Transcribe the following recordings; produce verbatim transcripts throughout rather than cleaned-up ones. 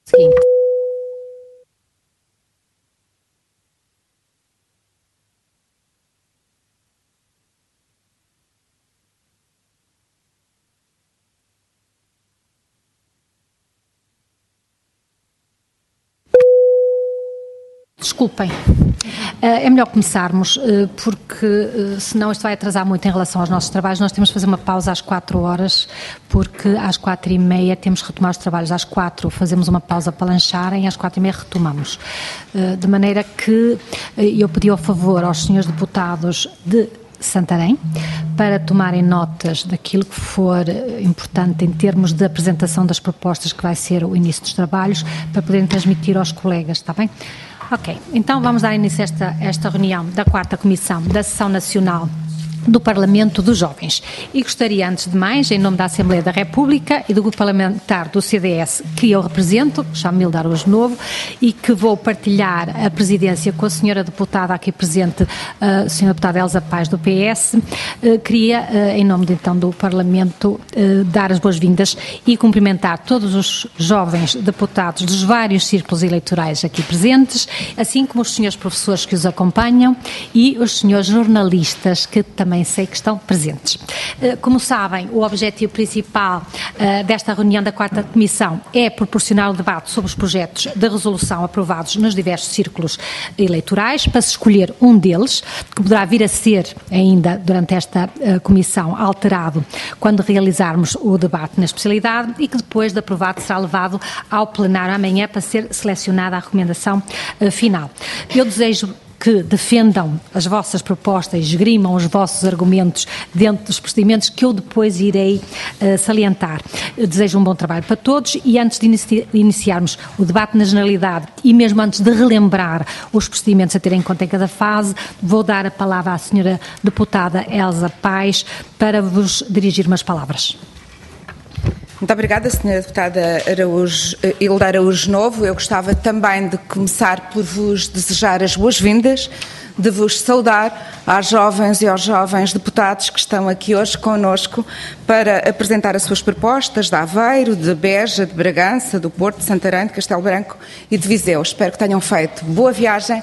Seguinte. Desculpem, é melhor começarmos, porque senão isto vai atrasar muito em relação aos nossos trabalhos. Nós temos de fazer uma pausa às quatro horas, porque às quatro e meia temos de retomar os trabalhos. Às quatro fazemos uma pausa para lancharem e às quatro e meia retomamos. De maneira que eu pedi ao favor aos senhores deputados de Santarém para tomarem notas daquilo que for importante em termos de apresentação das propostas que vai ser o início dos trabalhos, para poderem transmitir aos colegas, está bem? Ok, então vamos dar início a esta, esta reunião da quarta Comissão da Sessão Nacional do Parlamento dos Jovens. E gostaria, antes de mais, em nome da Assembleia da República e do Grupo Parlamentar do C D S, que eu represento, chamo-me Hilda Araújo Novo, e que vou partilhar a presidência com a senhora deputada aqui presente, a senhora deputada Elsa Paes, do P S, queria, em nome, de, então, do Parlamento, dar as boas-vindas e cumprimentar todos os jovens deputados dos vários círculos eleitorais aqui presentes, assim como os senhores professores que os acompanham e os senhores jornalistas que também sei que estão presentes. Como sabem, o objetivo principal uh, desta reunião da quarta Comissão é proporcionar o debate sobre os projetos de resolução aprovados nos diversos círculos eleitorais, para se escolher um deles, que poderá vir a ser ainda durante esta uh, Comissão alterado quando realizarmos o debate na especialidade, e que depois de aprovado será levado ao plenário amanhã para ser selecionada a recomendação uh, final. Eu desejo que defendam as vossas propostas, esgrimam os vossos argumentos dentro dos procedimentos que eu depois irei uh, salientar. Eu desejo um bom trabalho para todos e, antes de inici iniciarmos o debate na generalidade e mesmo antes de relembrar os procedimentos a ter em conta em cada fase, vou dar a palavra à senhora deputada Elsa Paes para vos dirigir umas palavras. Muito obrigada, senhora deputada Araújo, Hilda Araújo Novo. Eu gostava também de começar por vos desejar as boas-vindas, de vos saudar às jovens e aos jovens deputados que estão aqui hoje connosco para apresentar as suas propostas de Aveiro, de Beja, de Bragança, do Porto, de Santarém, de Castelo Branco e de Viseu. Espero que tenham feito boa viagem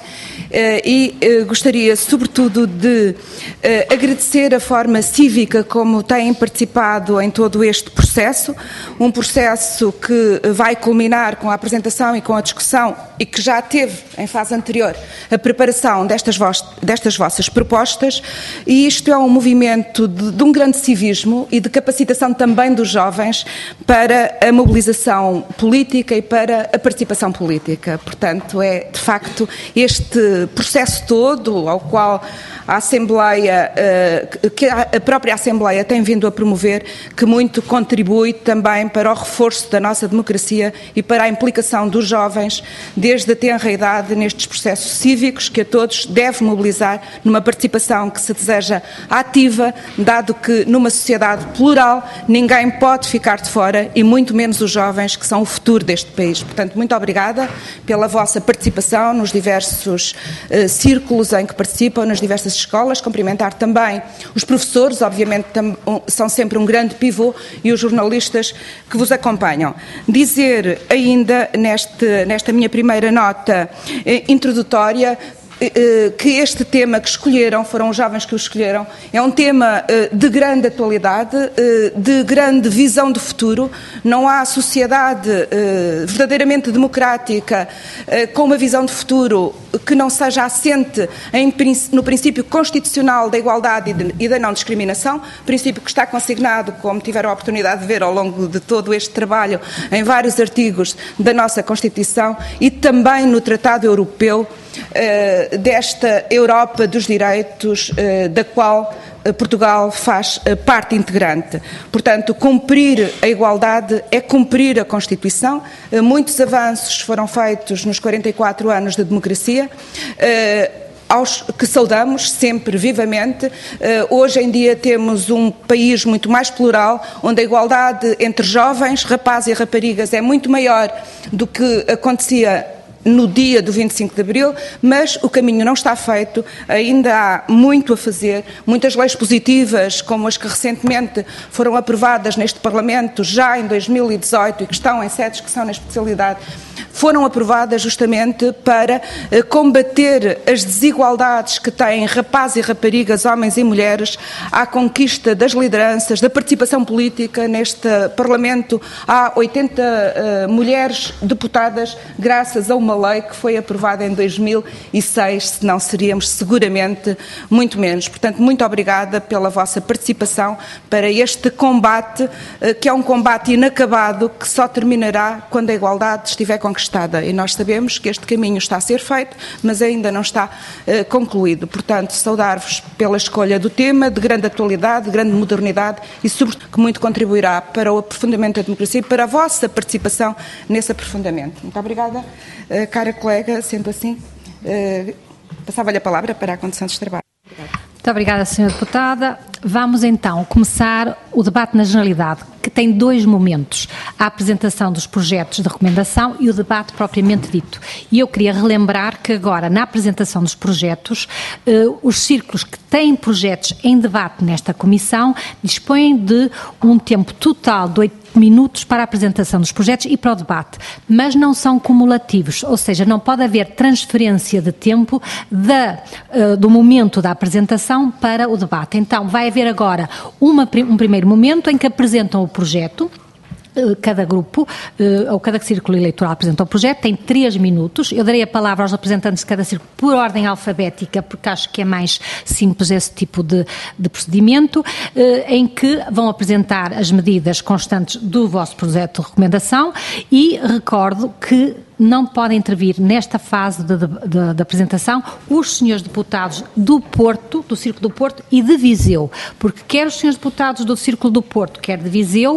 e gostaria, sobretudo, de agradecer a forma cívica como têm participado em todo este processo, um processo que vai culminar com a apresentação e com a discussão e que já teve, em fase anterior, a preparação destas, vos, destas vossas propostas, e isto é um movimento de, de um grande civismo e de capacitação também dos jovens para a mobilização política e para a participação política. Portanto, é de facto este processo todo ao qual a Assembleia, que a própria Assembleia tem vindo a promover, que muito contribui também para o reforço da nossa democracia e para a implicação dos jovens desde a tenra idade nestes processos cívicos que a todos deve mobilizar numa participação que se deseja ativa, dado que numa sociedade plural ninguém pode ficar de fora e muito menos os jovens, que são o futuro deste país. Portanto, muito obrigada pela vossa participação nos diversos uh, círculos em que participam, nas diversas escolas. Cumprimentar também os professores, obviamente são sempre um grande pivô, e os jornalistas que vos acompanham. Dizer ainda neste, nesta minha primeira nota eh, introdutória que este tema que escolheram, foram os jovens que o escolheram, é um tema de grande atualidade, de grande visão de futuro. Não há sociedade verdadeiramente democrática com uma visão de futuro que não seja assente em, no princípio constitucional da igualdade e da não discriminação, princípio que está consignado, como tiveram a oportunidade de ver ao longo de todo este trabalho, em vários artigos da nossa Constituição e também no Tratado Europeu Uh, desta Europa dos direitos, uh, da qual uh, Portugal faz uh, parte integrante. Portanto, cumprir a igualdade é cumprir a Constituição. Uh, muitos avanços foram feitos nos quarenta e quatro anos de democracia, uh, aos que saudamos sempre vivamente. Uh, hoje em dia temos um país muito mais plural, onde a igualdade entre jovens, rapazes e raparigas é muito maior do que acontecia no dia do vinte e cinco de Abril, mas o caminho não está feito, ainda há muito a fazer, muitas leis positivas, como as que recentemente foram aprovadas neste Parlamento, já em dois mil e dezoito, e que estão em sede de discussão na especialidade, foram aprovadas justamente para combater as desigualdades que têm rapazes e raparigas, homens e mulheres, à conquista das lideranças, da participação política. Neste Parlamento há oitenta uh, mulheres deputadas, graças a uma lei que foi aprovada em dois mil e seis, senão seríamos seguramente muito menos. Portanto, muito obrigada pela vossa participação para este combate, uh, que é um combate inacabado, que só terminará quando a igualdade estiver conquistada. E nós sabemos que este caminho está a ser feito, mas ainda não está uh, concluído. Portanto, saudar-vos pela escolha do tema, de grande atualidade, de grande modernidade e, sobretudo, que muito contribuirá para o aprofundamento da democracia e para a vossa participação nesse aprofundamento. Muito obrigada, uh, cara colega. Sendo assim, uh, passava-lhe a palavra para a condução dos trabalhos. Obrigada. Muito obrigada, senhora Deputada. Vamos então começar o debate na generalidade, que tem dois momentos: a apresentação dos projetos de recomendação e o debate propriamente dito. E eu queria relembrar que agora, na apresentação dos projetos, eh, os círculos que têm projetos em debate nesta comissão dispõem de um tempo total de oito minutos para a apresentação dos projetos e para o debate, mas não são cumulativos, ou seja, não pode haver transferência de tempo da, uh, do momento da apresentação para o debate. Então, vai haver agora uma, um primeiro momento em que apresentam o projeto. Cada grupo, ou cada círculo eleitoral apresenta o projeto, tem três minutos. Eu darei a palavra aos representantes de cada círculo por ordem alfabética, porque acho que é mais simples esse tipo de, de procedimento, em que vão apresentar as medidas constantes do vosso projeto de recomendação e recordo que não podem intervir nesta fase de, de, de, de apresentação os senhores deputados do Porto, do Círculo do Porto e de Viseu, porque quer os senhores deputados do Círculo do Porto, quer de Viseu,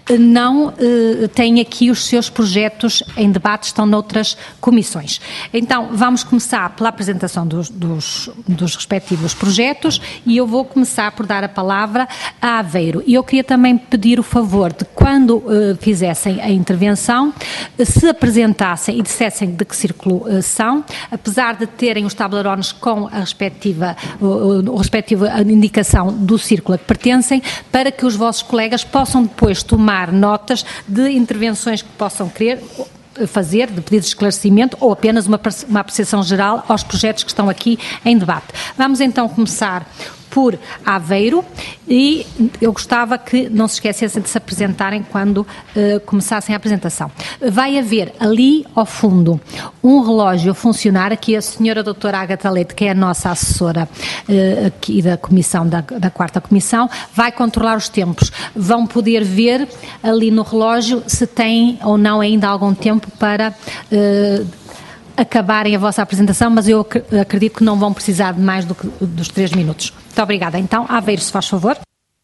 não eh, têm aqui os seus projetos em debate, estão noutras comissões. Então, vamos começar pela apresentação dos, dos, dos respectivos projetos e eu vou começar por dar a palavra a Aveiro. E eu queria também pedir o favor de, quando eh, fizessem a intervenção, eh, se apresentassem e dissessem de que círculo uh, são, apesar de terem os tablerones com a respectiva, uh, uh, a respectiva indicação do círculo a que pertencem, para que os vossos colegas possam depois tomar notas de intervenções que possam querer fazer, de pedidos de esclarecimento ou apenas uma, uma apreciação geral aos projetos que estão aqui em debate. Vamos então começar por Aveiro e eu gostava que não se esquecessem de se apresentarem quando uh, começassem a apresentação. Vai haver ali ao fundo um relógio a funcionar, aqui a senhora doutora Ágata Leite, que é a nossa assessora uh, aqui da comissão, da, da quarta comissão, vai controlar os tempos. Vão poder ver ali no relógio se tem ou não ainda algum tempo para uh, acabarem a vossa apresentação, mas eu acredito que não vão precisar de mais do que dos três minutos. Muito obrigada. Então, Aveiro, se faz favor.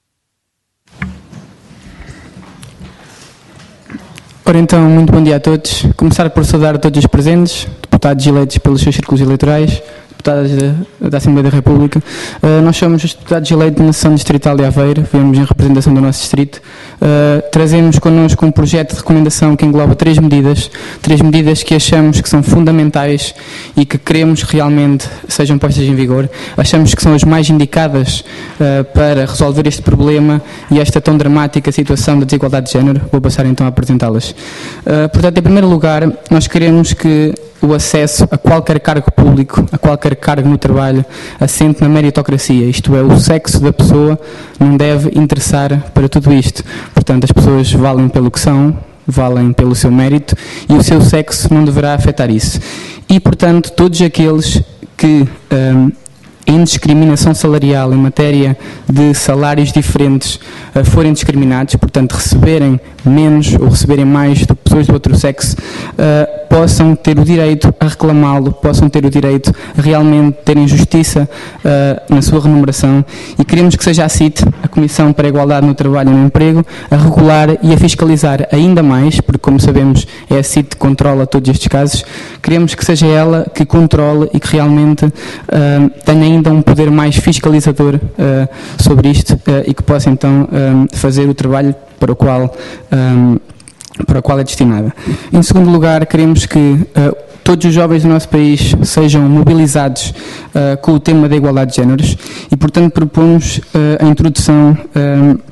Ora então, muito bom dia a todos. Começar por saudar a todos os presentes, deputados eleitos pelos seus círculos eleitorais, deputadas da, da Assembleia da República. Uh, nós somos os deputados eleitos na sessão distrital de Aveiro, viemos em representação do nosso distrito. Uh, trazemos connosco um projeto de recomendação que engloba três medidas, três medidas que achamos que são fundamentais e que queremos realmente sejam postas em vigor. Achamos que são as mais indicadas uh, para resolver este problema e esta tão dramática situação da desigualdade de género. Vou passar então a apresentá-las. Uh, portanto, em primeiro lugar, nós queremos que o acesso a qualquer cargo público, a qualquer cargo no trabalho, assente na meritocracia, isto é, o sexo da pessoa não deve interessar para tudo isto. Portanto, as pessoas valem pelo que são, valem pelo seu mérito e o seu sexo não deverá afetar isso. E, portanto, todos aqueles que um, em discriminação salarial em matéria de salários diferentes uh, forem discriminados, portanto receberem menos ou receberem mais do que pessoas do outro sexo, uh, possam ter o direito a reclamá-lo, possam ter o direito a realmente terem justiça uh, na sua remuneração e queremos que seja a C I T, a Comissão para a Igualdade no Trabalho e no Emprego, a regular e a fiscalizar ainda mais, porque como sabemos é a C I T que controla todos estes casos, queremos que seja ela que controle e que realmente uh, tenha ainda um poder mais fiscalizador uh, sobre isto uh, e que possa então um, fazer o trabalho para o qual um, para o qual é destinada. Em segundo lugar, queremos que uh, todos os jovens do nosso país sejam mobilizados uh, com o tema da igualdade de géneros e, portanto, propomos uh, a introdução uh,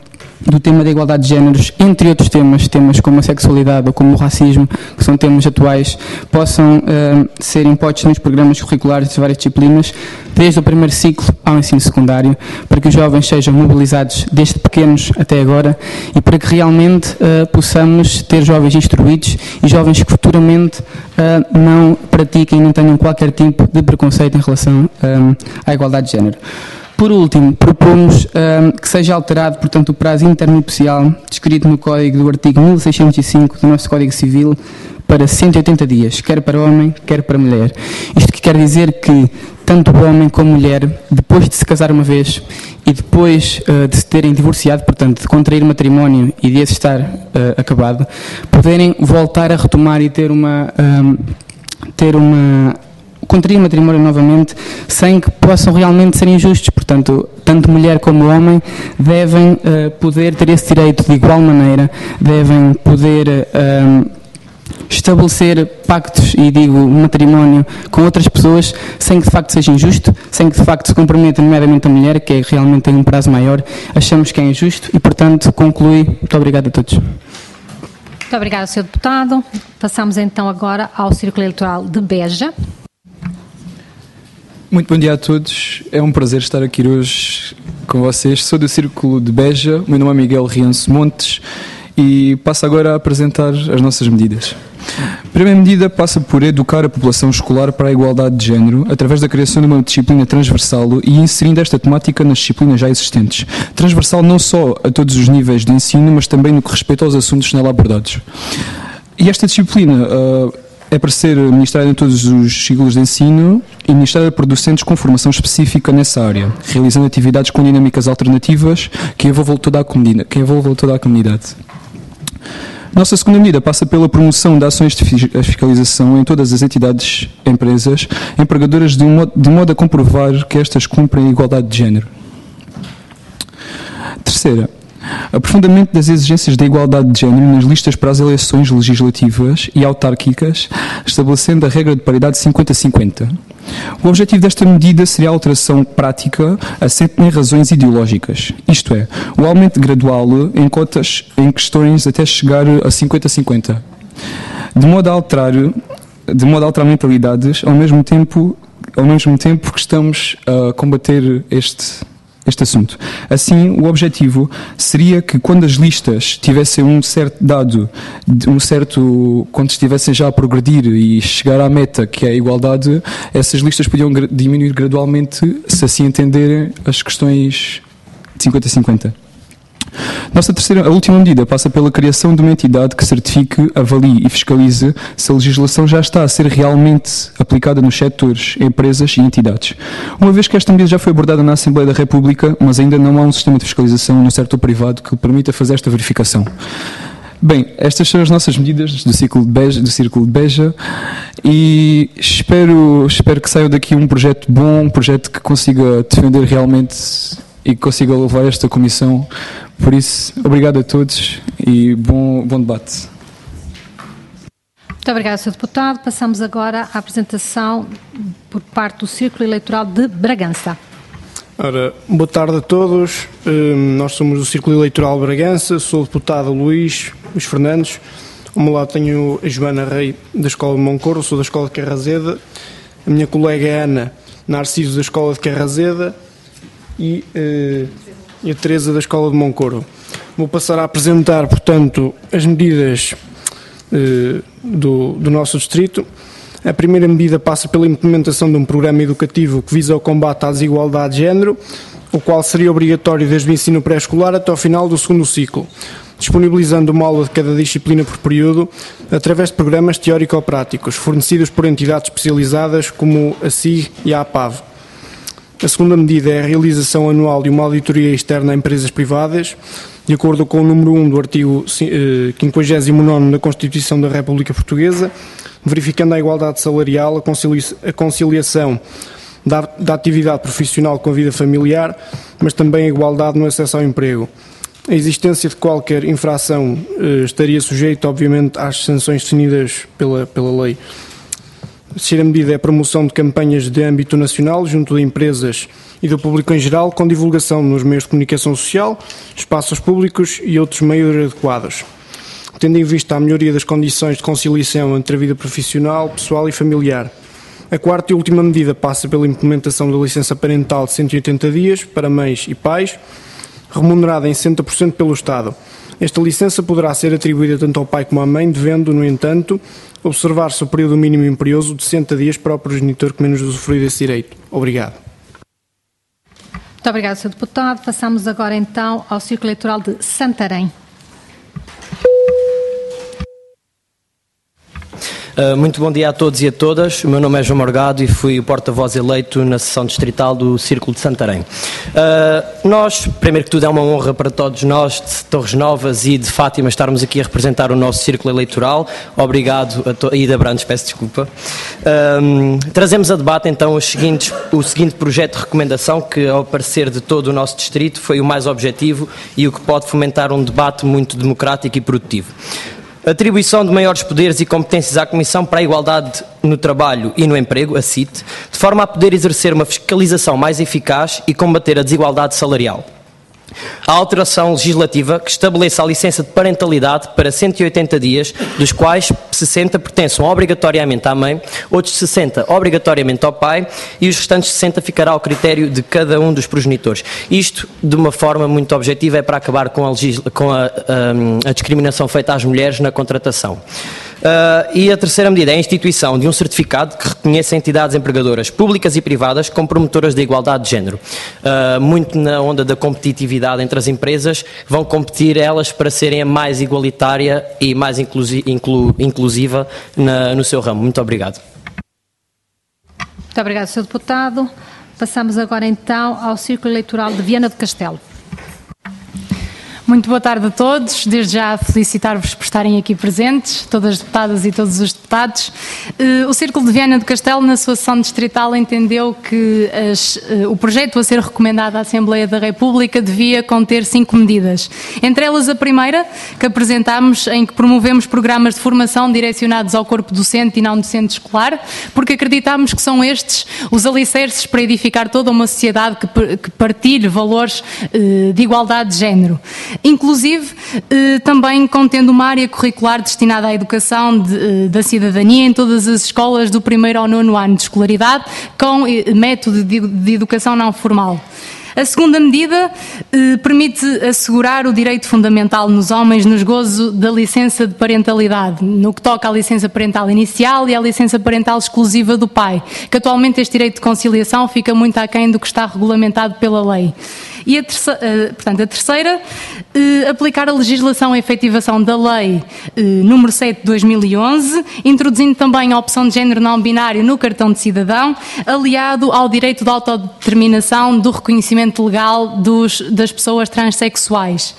do tema da igualdade de géneros, entre outros temas, temas como a sexualidade ou como o racismo, que são temas atuais, possam uh, ser impostos nos programas curriculares de várias disciplinas, desde o primeiro ciclo ao ensino secundário, para que os jovens sejam mobilizados desde pequenos até agora e para que realmente uh, possamos ter jovens instruídos e jovens que futuramente uh, não pratiquem, não tenham qualquer tipo de preconceito em relação um, à igualdade de género. Por último, propomos um, que seja alterado, portanto, o prazo internupcial descrito no Código do artigo mil seiscentos e cinco do nosso Código Civil para cento e oitenta dias, quer para homem, quer para mulher. Isto que quer dizer que tanto o homem como a mulher, depois de se casar uma vez e depois uh, de se terem divorciado, portanto, de contrair matrimónio e de esse estar uh, acabado, poderem voltar a retomar e ter uma... Um, ter uma contrair matrimónio novamente sem que possam realmente ser injustos. Portanto, tanto mulher como homem devem uh, poder ter esse direito de igual maneira, devem poder uh, estabelecer pactos, e digo matrimónio, com outras pessoas sem que de facto seja injusto, sem que de facto se comprometa nomeadamente a mulher, que é, realmente tem um prazo maior. Achamos que é injusto e, portanto, conclui. Muito obrigado a todos. Muito obrigada, senhor Deputado. Passamos então agora ao Círculo Eleitoral de Beja. Muito bom dia a todos, é um prazer estar aqui hoje com vocês. Sou do Círculo de Beja, o meu nome é Miguel Rianço Montes e passo agora a apresentar as nossas medidas. A primeira medida passa por educar a população escolar para a igualdade de género através da criação de uma disciplina transversal e inserindo esta temática nas disciplinas já existentes. Transversal não só a todos os níveis de ensino, mas também no que respeita aos assuntos nela abordados. E esta disciplina uh, é para ser ministrada em todos os ciclos de ensino e ministrada por docentes com formação específica nessa área, realizando atividades com dinâmicas alternativas que envolvam toda a comunidade. Que envolvam toda a comunidade. Nossa segunda medida passa pela promoção de ações de fiscalização em todas as entidades, empresas, empregadoras, de modo, de modo a comprovar que estas cumprem a igualdade de género. Terceira, aprofundamento das exigências da igualdade de género nas listas para as eleições legislativas e autárquicas, estabelecendo a regra de paridade cinquenta a cinquenta. O objetivo desta medida seria a alteração prática assente em razões ideológicas, isto é, o aumento gradual em cotas em questões até chegar a cinquenta a cinquenta, de modo a alterar, de modo a alterar mentalidades, ao mesmo tempo, ao mesmo tempo que estamos a combater este este assunto. Assim, o objetivo seria que quando as listas tivessem um certo dado, um certo, quando estivessem já a progredir e chegar à meta, que é a igualdade, essas listas podiam diminuir gradualmente, se assim entenderem as questões de cinquenta a cinquenta. Nossa terceira, a última medida passa pela criação de uma entidade que certifique, avalie e fiscalize se a legislação já está a ser realmente aplicada nos setores, empresas e entidades. Uma vez que esta medida já foi abordada na Assembleia da República, mas ainda não há um sistema de fiscalização no setor privado que permita fazer esta verificação. Bem, estas são as nossas medidas do Círculo de Beja, do Círculo de Beja e espero, espero que saia daqui um projeto bom, um projeto que consiga defender realmente e que consiga levar esta comissão. Por isso, obrigado a todos e bom, bom debate. Muito obrigada, senhor Deputado. Passamos agora à apresentação por parte do Círculo Eleitoral de Bragança. Ora, boa tarde a todos. Um, nós somos do Círculo Eleitoral de Bragança. Sou o deputado Luís, Luís Fernandes. Ao meu lado tenho a Joana Rei, da Escola de Moncorro, sou da Escola de Carrazeda. A minha colega Ana Narciso, da Escola de Carrazeda. E, uh, e a Teresa, da Escola de Moncorro. Vou passar a apresentar, portanto, as medidas uh, do, do nosso distrito. A primeira medida passa pela implementação de um programa educativo que visa o combate à desigualdade de género, o qual seria obrigatório desde o ensino pré-escolar até ao final do segundo ciclo, disponibilizando uma aula de cada disciplina por período, através de programas teórico-práticos, fornecidos por entidades especializadas como a S I G e a APAV. A segunda medida é a realização anual de uma auditoria externa a empresas privadas, de acordo com o número um do artigo quinquagésimo nono da Constituição da República Portuguesa, verificando a igualdade salarial, a conciliação da, da atividade profissional com a vida familiar, mas também a igualdade no acesso ao emprego. A existência de qualquer infração eh, estaria sujeita, obviamente, às sanções definidas pela, pela lei. A terceira medida é a promoção de campanhas de âmbito nacional junto de empresas e do público em geral, com divulgação nos meios de comunicação social, espaços públicos e outros meios adequados, tendo em vista a melhoria das condições de conciliação entre a vida profissional, pessoal e familiar. A quarta e última medida passa pela implementação da licença parental de cento e oitenta dias para mães e pais, remunerada em sessenta por cento pelo Estado. Esta licença poderá ser atribuída tanto ao pai como à mãe, devendo, no entanto, observar-se o período mínimo imperioso de sessenta dias para o progenitor que menos usufrui desse direito. Obrigado. Muito obrigado, senhor Deputado. Passamos agora então ao Círculo Eleitoral de Santarém. Uh, muito bom dia a todos e a todas. O meu nome é João Morgado e fui o porta-voz eleito na sessão distrital do Círculo de Santarém. Uh, nós, primeiro que tudo, é uma honra para todos nós de Torres Novas e de Fátima estarmos aqui a representar o nosso Círculo Eleitoral. Obrigado a to... e da Brandes, peço desculpa. Uh, trazemos a debate então os seguintes, o seguinte projeto de recomendação que, ao parecer de todo o nosso distrito, foi o mais objetivo e o que pode fomentar um debate muito democrático e produtivo. Atribuição de maiores poderes e competências à Comissão para a Igualdade no Trabalho e no Emprego, a C I T, de forma a poder exercer uma fiscalização mais eficaz e combater a desigualdade salarial. A alteração legislativa que estabeleça a licença de parentalidade para cento e oitenta dias, dos quais sessenta pertençam obrigatoriamente à mãe, outros sessenta obrigatoriamente ao pai e os restantes sessenta ficará ao critério de cada um dos progenitores. Isto, de uma forma muito objetiva, é para acabar com a, legisla- com a, a, a discriminação feita às mulheres na contratação. Uh, e a terceira medida é a instituição de um certificado que reconheça entidades empregadoras públicas e privadas como promotoras da igualdade de género. Uh, muito na onda da competitividade entre as empresas, vão competir elas para serem a mais igualitária e mais inclusi- inclu- inclusiva na, no seu ramo. Muito obrigado. Muito obrigado, senhor Deputado. Passamos agora então ao Círculo Eleitoral de Viana do Castelo. Muito boa tarde a todos, desde já felicitar-vos por estarem aqui presentes, todas as deputadas e todos os deputados. O Círculo de Viana do Castelo, na sua sessão distrital, entendeu que as, o projeto a ser recomendado à Assembleia da República devia conter cinco medidas. Entre elas a primeira, que apresentámos, em que promovemos programas de formação direcionados ao corpo docente e não docente escolar, porque acreditamos que são estes os alicerces para edificar toda uma sociedade que, que partilhe valores de igualdade de género. Inclusive, eh, também contendo uma área curricular destinada à educação de, da cidadania em todas as escolas do primeiro ao nono ano de escolaridade, com eh, método de, de educação não formal. A segunda medida eh, permite assegurar o direito fundamental nos homens nos gozos da licença de parentalidade, no que toca à licença parental inicial e à licença parental exclusiva do pai, que atualmente este direito de conciliação fica muito aquém do que está regulamentado pela lei. E a terceira, portanto, a terceira, aplicar a legislação e efetivação da lei número sete de dois mil e onze, introduzindo também a opção de género não binário no cartão de cidadão, aliado ao direito de autodeterminação do reconhecimento legal dos, das pessoas transexuais.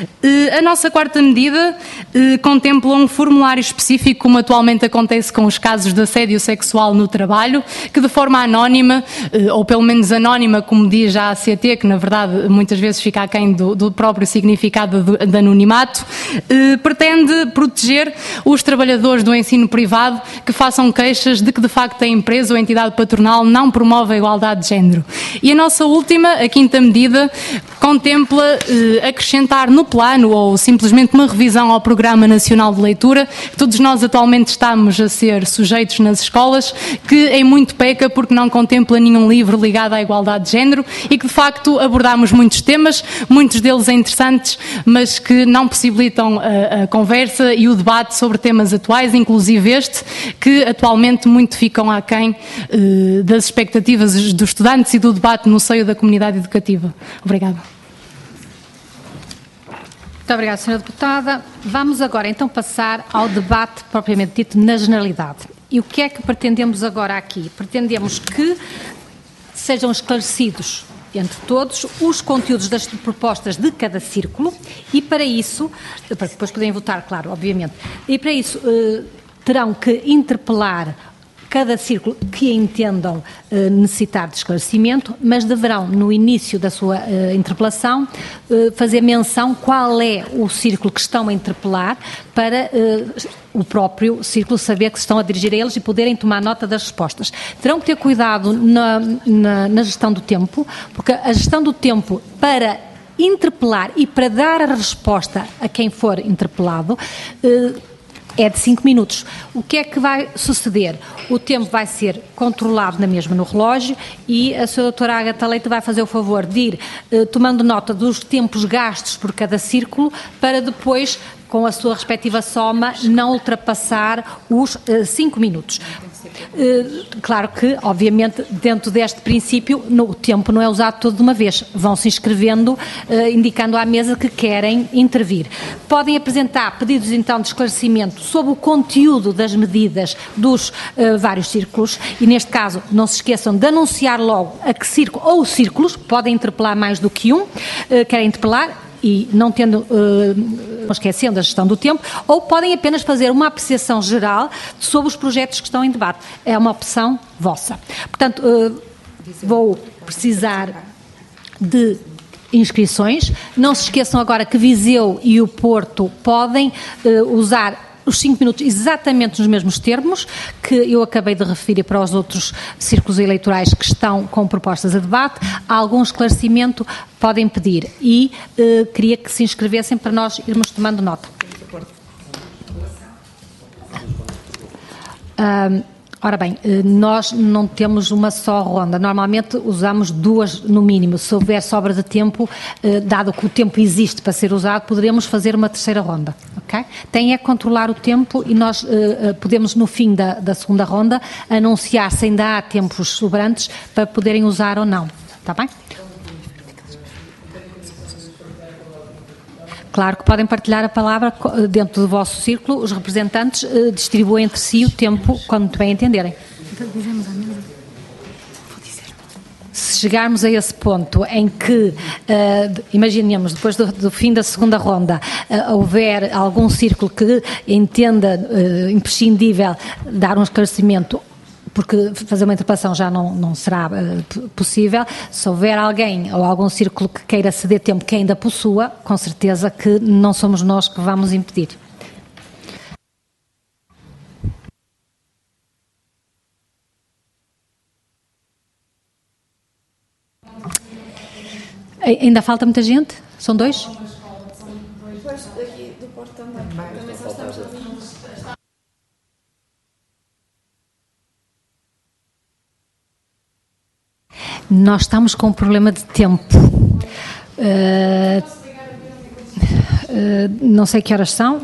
A nossa quarta medida contempla um formulário específico, como atualmente acontece com os casos de assédio sexual no trabalho, que de forma anónima, ou pelo menos anónima, como diz a A C T, que na verdade muitas vezes fica aquém do, do próprio significado do, de anonimato, pretende proteger os trabalhadores do ensino privado que façam queixas de que de facto a empresa ou a entidade patronal não promove a igualdade de género. E a nossa última, a quinta medida, contempla acrescentar no plano ou simplesmente uma revisão ao Programa Nacional de Leitura, que todos nós atualmente estamos a ser sujeitos nas escolas, que em muito peca porque não contempla nenhum livro ligado à igualdade de género e que de facto abordámos muitos temas, muitos deles interessantes, mas que não possibilitam a, a conversa e o debate sobre temas atuais, inclusive este, que atualmente muito ficam aquém eh, das expectativas dos estudantes e do debate no seio da comunidade educativa. Obrigada. Muito obrigada, senhora Deputada. Vamos agora então passar ao debate propriamente dito na generalidade. E o que é que pretendemos agora aqui? Pretendemos que sejam esclarecidos entre todos os conteúdos das propostas de cada círculo e para isso, para que depois poderem votar, claro, obviamente, e para isso eh, terão que interpelar cada círculo que entendam eh, necessitar de esclarecimento, mas deverão, no início da sua eh, interpelação, eh, fazer menção qual é o círculo que estão a interpelar para eh, o próprio círculo saber que se estão a dirigir a eles e poderem tomar nota das respostas. Terão que ter cuidado na, na, na gestão do tempo, porque a gestão do tempo para interpelar e para dar a resposta a quem for interpelado eh, é de cinco minutos. O que é que vai suceder? O tempo vai ser controlado na mesma no relógio e a senhora doutora Ágata Leite vai fazer o favor de ir eh, tomando nota dos tempos gastos por cada círculo para depois, com a sua respectiva soma, não ultrapassar os cinco minutos. Uh, claro que, obviamente, dentro deste princípio, no, o tempo não é usado todo de uma vez. Vão se inscrevendo, uh, indicando à mesa que querem intervir. Podem apresentar pedidos, então, de esclarecimento sobre o conteúdo das medidas dos uh, vários círculos e, neste caso, não se esqueçam de anunciar logo a que círculo ou círculos, podem interpelar mais do que um, uh, querem interpelar, e não tendo, uh, esquecendo a gestão do tempo, ou podem apenas fazer uma apreciação geral sobre os projetos que estão em debate. É uma opção vossa. Portanto, uh, vou precisar de inscrições. Não se esqueçam agora que Viseu e o Porto podem uh, usar os cinco minutos exatamente nos mesmos termos que eu acabei de referir para os outros círculos eleitorais que estão com propostas a debate. Há algum esclarecimento, podem pedir e eh, queria que se inscrevessem para nós irmos tomando nota. Um, Ora bem, nós não temos uma só ronda, normalmente usamos duas no mínimo. Se houver sobra de tempo, dado que o tempo existe para ser usado, poderemos fazer uma terceira ronda, ok? Tem é controlar o tempo e nós uh, podemos no fim da, da segunda ronda anunciar se ainda há tempos sobrantes para poderem usar ou não, está bem? Claro que podem partilhar a palavra dentro do vosso círculo, os representantes uh, distribuem entre si o tempo quando muito bem entenderem. Se chegarmos a esse ponto em que, uh, imaginemos, depois do, do fim da segunda ronda, uh, houver algum círculo que entenda uh, imprescindível dar um esclarecimento, porque fazer uma interpelação já não, não será uh, possível. Se houver alguém ou algum círculo que queira ceder tempo que ainda possua, com certeza que não somos nós que vamos impedir. Ainda falta muita gente? São dois? Nós estamos com um problema de tempo. Uh, uh, não sei que horas são.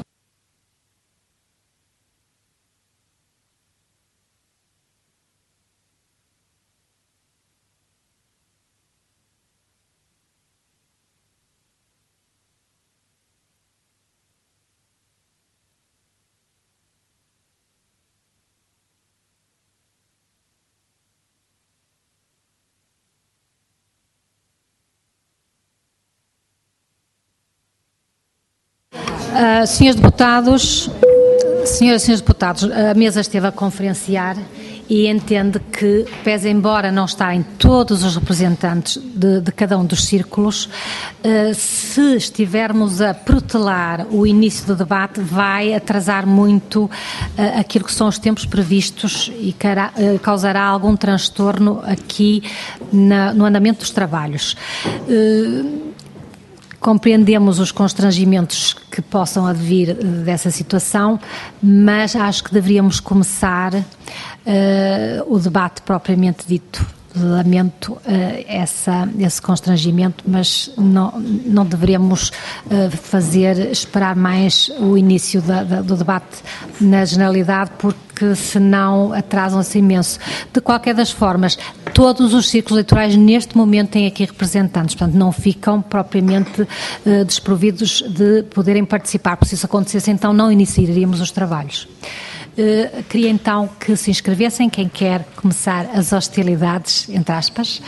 Uh, senhores deputados, senhoras e senhores deputados, a mesa esteve a conferenciar e entende que, pese embora não estarem todos os representantes de, de cada um dos círculos, uh, se estivermos a protelar o início do debate, vai atrasar muito uh, aquilo que são os tempos previstos e cara, uh, causará algum transtorno aqui na, no andamento dos trabalhos. Uh, Compreendemos os constrangimentos que possam advir dessa situação, mas acho que deveríamos começar uh, o debate propriamente dito. Lamento uh, essa, esse constrangimento, mas não, não deveríamos uh, fazer esperar mais o início da, da, do debate na generalidade, porque senão atrasam-se imenso. De qualquer das formas, todos os círculos eleitorais neste momento têm aqui representantes, portanto não ficam propriamente uh, desprovidos de poderem participar, porque se isso acontecesse então não iniciaríamos os trabalhos. Uh, queria então que se inscrevessem quem quer começar as hostilidades, entre aspas.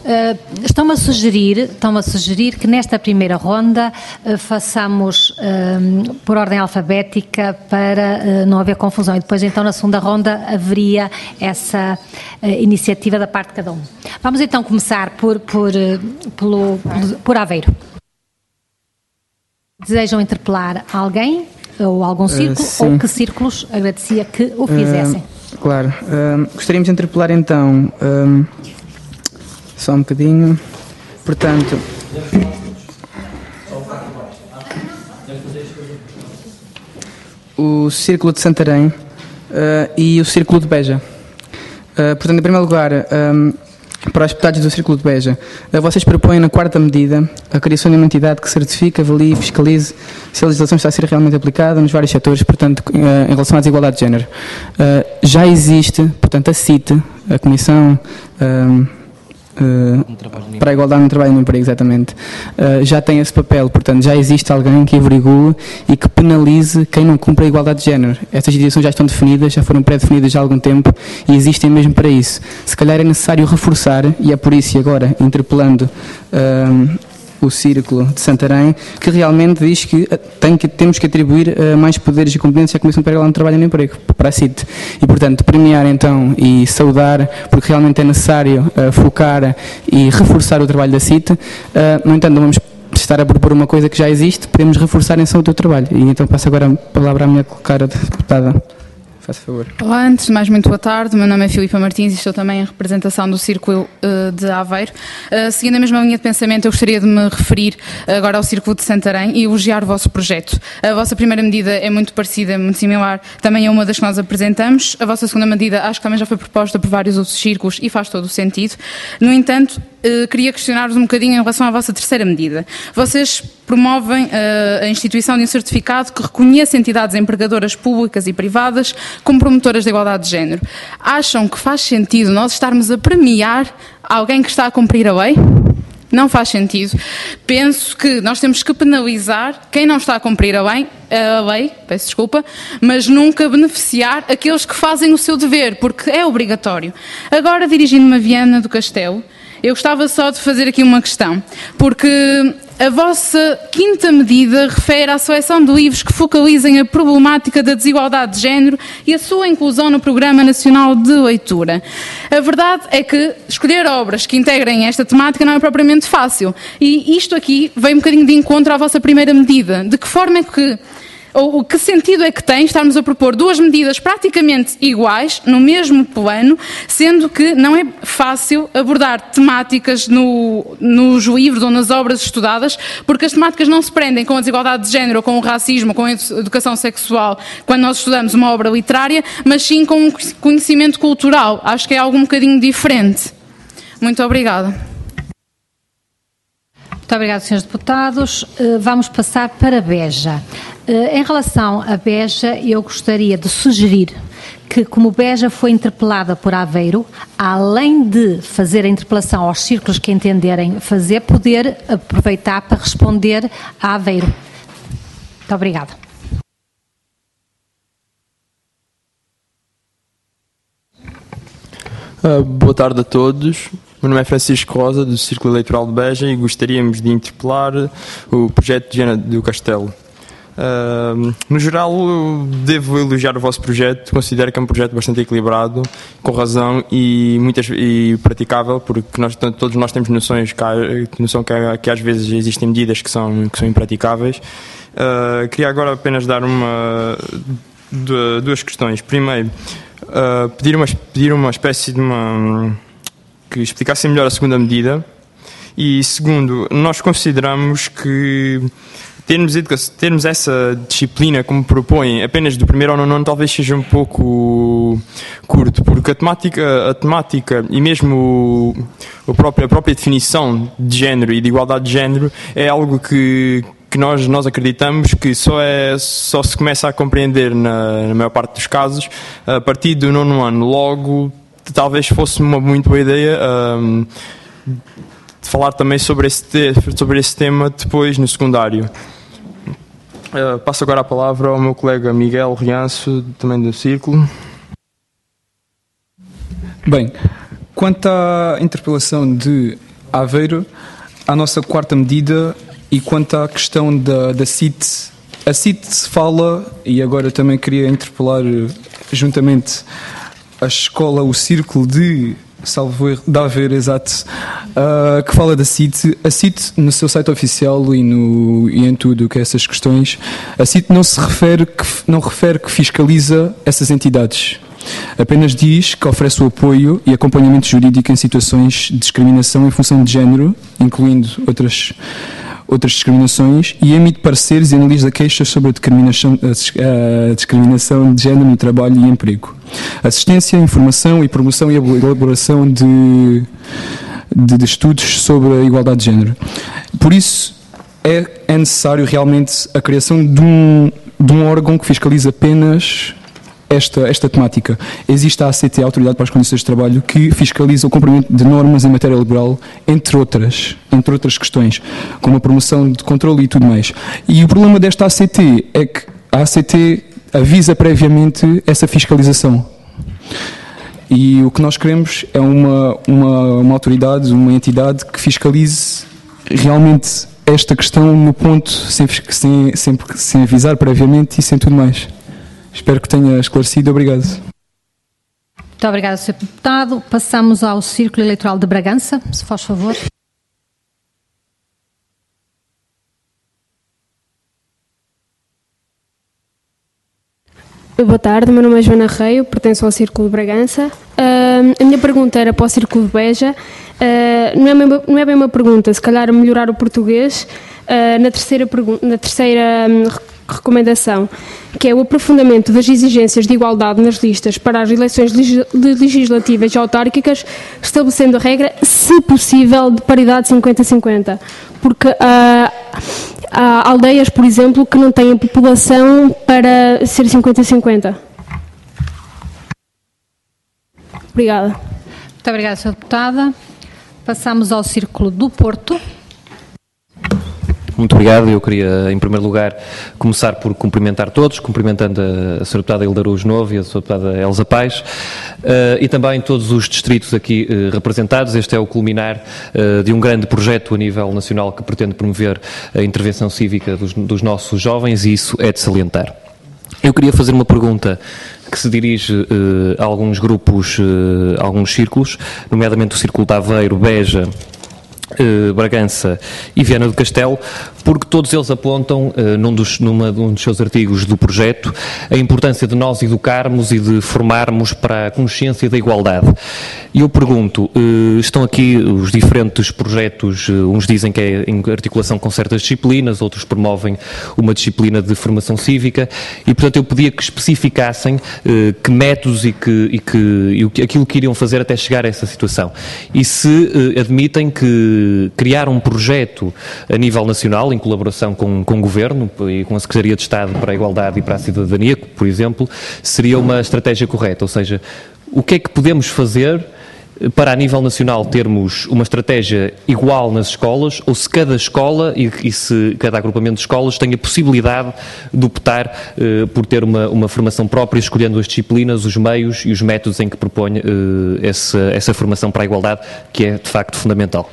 Uh, estão-me a sugerir, estão-me a sugerir que nesta primeira ronda uh, façamos uh, por ordem alfabética para uh, não haver confusão e depois então na segunda ronda haveria essa uh, iniciativa da parte de cada um. Vamos então começar por, por, uh, pelo, por Aveiro. Desejam interpelar alguém ou algum círculo uh, ou que círculos agradecia que o fizessem? Uh, claro. Uh, gostaríamos de interpelar então... Um, Só um bocadinho. Portanto, o Círculo de Santarém uh, e o Círculo de Beja. Uh, portanto, em primeiro lugar, um, para os deputados do Círculo de Beja, uh, vocês propõem na quarta medida a criação de uma entidade que certifique, avalie e fiscalize se a legislação está a ser realmente aplicada nos vários setores, portanto, uh, em relação à desigualdade de género. Uh, já existe, portanto, a C I T, a Comissão... Um, Uh, para a igualdade no trabalho e no emprego, exatamente, uh, já tem esse papel, portanto já existe alguém que averigue e que penalize quem não cumpre a igualdade de género. Estas direções já estão definidas, já foram pré-definidas há algum tempo e existem mesmo para isso. Se calhar é necessário reforçar, e é por isso e agora, interpelando uh, o Círculo de Santarém, que realmente diz que, tem que temos que atribuir uh, mais poderes e competências à Comissão para a Igualdade no Trabalho e no Emprego, para a C I T. E, portanto, premiar então e saudar, porque realmente é necessário uh, focar e reforçar o trabalho da C I T. Uh, no entanto, não vamos estar a propor uma coisa que já existe, podemos reforçar então o teu trabalho. E então passo agora a palavra à minha cara deputada. Faça favor. Olá, antes de mais, muito boa tarde. O meu nome é Filipa Martins e estou também em representação do Círculo uh, de Aveiro. Uh, seguindo a mesma linha de pensamento, eu gostaria de me referir agora ao Círculo de Santarém e elogiar o vosso projeto. A vossa primeira medida é muito parecida, muito similar, também é uma das que nós apresentamos. A vossa segunda medida acho que também já foi proposta por vários outros círculos e faz todo o sentido. No entanto, uh, queria questionar-vos um bocadinho em relação à vossa terceira medida. Vocês promovem uh, a instituição de um certificado que reconheça entidades empregadoras públicas e privadas como promotoras da igualdade de género. Acham que faz sentido nós estarmos a premiar alguém que está a cumprir a lei? Não faz sentido. Penso que nós temos que penalizar quem não está a cumprir a lei, a lei, peço desculpa, mas nunca beneficiar aqueles que fazem o seu dever, porque é obrigatório. Agora, dirigindo-me a Viana do Castelo, eu gostava só de fazer aqui uma questão, porque a vossa quinta medida refere à seleção de livros que focalizem a problemática da desigualdade de género e a sua inclusão no Programa Nacional de Leitura. A verdade é que escolher obras que integrem esta temática não é propriamente fácil. E isto aqui vem um bocadinho de encontro à vossa primeira medida. De que forma é que... ou que sentido é que tem estarmos a propor duas medidas praticamente iguais, no mesmo plano, sendo que não é fácil abordar temáticas no, nos livros ou nas obras estudadas, porque as temáticas não se prendem com a desigualdade de género, ou com o racismo, ou com a educação sexual, quando nós estudamos uma obra literária, mas sim com um conhecimento cultural. Acho que é algo um bocadinho diferente. Muito obrigada. Muito obrigada, senhores deputados. Vamos passar para Beja. Em relação a Beja, eu gostaria de sugerir que, como Beja foi interpelada por Aveiro, além de fazer a interpelação aos círculos que entenderem fazer, poder aproveitar para responder a Aveiro. Muito obrigada. Uh, boa tarde a todos. Meu nome é Francisco Rosa, do Círculo Eleitoral de Beja, e gostaríamos de interpelar o projeto de Viana do Castelo. Uh, no geral, devo elogiar o vosso projeto. Considero que é um projeto bastante equilibrado, com razão e, muitas, e praticável, porque nós, todos nós temos noções que, há, noção que, que às vezes existem medidas que são, que são impraticáveis. Uh, queria agora apenas dar uma, duas questões. Primeiro, uh, pedir, uma, pedir uma espécie de uma... que explicassem melhor a segunda medida. E segundo, nós consideramos que termos, termos essa disciplina como propõem apenas do primeiro ao nono ano talvez seja um pouco curto, porque a temática, a temática e mesmo o, a, própria, a própria definição de género e de igualdade de género é algo que, que nós, nós acreditamos que só, é, só se começa a compreender na, na maior parte dos casos a partir do nono ano. Logo, talvez fosse uma muito boa ideia um, de falar também sobre esse, te, sobre esse tema depois no secundário. Uh, passo agora a palavra ao meu colega Miguel Rianço, também do Círculo. Bem, quanto à interpelação de Aveiro, à nossa quarta medida, e quanto à questão da, da C I T, a C I T se fala, e agora também queria interpelar juntamente a escola, o círculo de salvo erro, de Aveiro, exato, uh, que fala da C I T. A C I T, no seu site oficial e, no, e em tudo que é essas questões, a C I T não se refere que, não refere que fiscaliza essas entidades. Apenas diz que oferece o apoio e acompanhamento jurídico em situações de discriminação em função de género, incluindo outras, outras discriminações, e emite pareceres e analisa queixas sobre a discriminação, a discriminação de género no trabalho e emprego. Assistência, informação e promoção e elaboração de, de, de estudos sobre a igualdade de género. Por isso, é, é necessário realmente a criação de um, de um órgão que fiscaliza apenas Esta, esta temática. Existe a ACT, a Autoridade para as Condições de Trabalho, que fiscaliza o cumprimento de normas em matéria laboral, entre outras, entre outras questões, como a promoção de controle e tudo mais. E o problema desta A C T é que a ACT avisa previamente essa fiscalização. E o que nós queremos é uma, uma, uma autoridade, uma entidade que fiscalize realmente esta questão no ponto, sem, sem, sem, sem avisar previamente e sem tudo mais. Espero que tenha esclarecido. Obrigado. Muito obrigada, senhor Deputado. Passamos ao Círculo Eleitoral de Bragança, se faz favor. Boa tarde, meu nome é Joana Reio, pertenço ao Círculo de Bragança. Uh, a minha pergunta era para o Círculo de Beja. Uh, não, é bem, não é bem uma pergunta, se calhar melhorar o português. Uh, na terceira, na terceira um, recomendação, que é o aprofundamento das exigências de igualdade nas listas para as eleições legislativas e autárquicas, estabelecendo a regra, se possível, de paridade cinquenta a cinquenta. Porque há, há aldeias, por exemplo, que não têm população para ser cinquenta a cinquenta. Obrigada. Muito obrigada, senhora Deputada. Passamos ao Círculo do Porto. Muito obrigado. Eu queria, em primeiro lugar, começar por cumprimentar todos, cumprimentando a, a senhora Deputada Hilda Araújo Novo e a senhora Deputada Elsa Paes, uh, e também todos os distritos aqui uh, representados. Este é o culminar uh, de um grande projeto a nível nacional que pretende promover a intervenção cívica dos, dos nossos jovens, e isso é de salientar. Eu queria fazer uma pergunta que se dirige uh, a alguns grupos, uh, a alguns círculos, nomeadamente o Círculo de Aveiro, Beja, Uh, Bragança e Viana do Castelo, porque todos eles apontam, uh, num, dos, numa, num dos seus artigos do projeto, a importância de nós educarmos e de formarmos para a consciência da igualdade. E eu pergunto, uh, estão aqui os diferentes projetos, uh, uns dizem que é em articulação com certas disciplinas, outros promovem uma disciplina de formação cívica, e portanto eu pedia que especificassem uh, que métodos e, que, e, que, e aquilo que iriam fazer até chegar a essa situação. E se uh, admitem que criar um projeto a nível nacional, em colaboração com, com o Governo e com a Secretaria de Estado para a Igualdade e para a Cidadania, por exemplo, seria uma estratégia correta. Ou seja, o que é que podemos fazer para, a nível nacional, termos uma estratégia igual nas escolas, ou se cada escola e, e se cada agrupamento de escolas tem a possibilidade de optar eh, por ter uma, uma formação própria, escolhendo as disciplinas, os meios e os métodos em que propõe eh, essa, essa formação para a igualdade, que é, de facto, fundamental.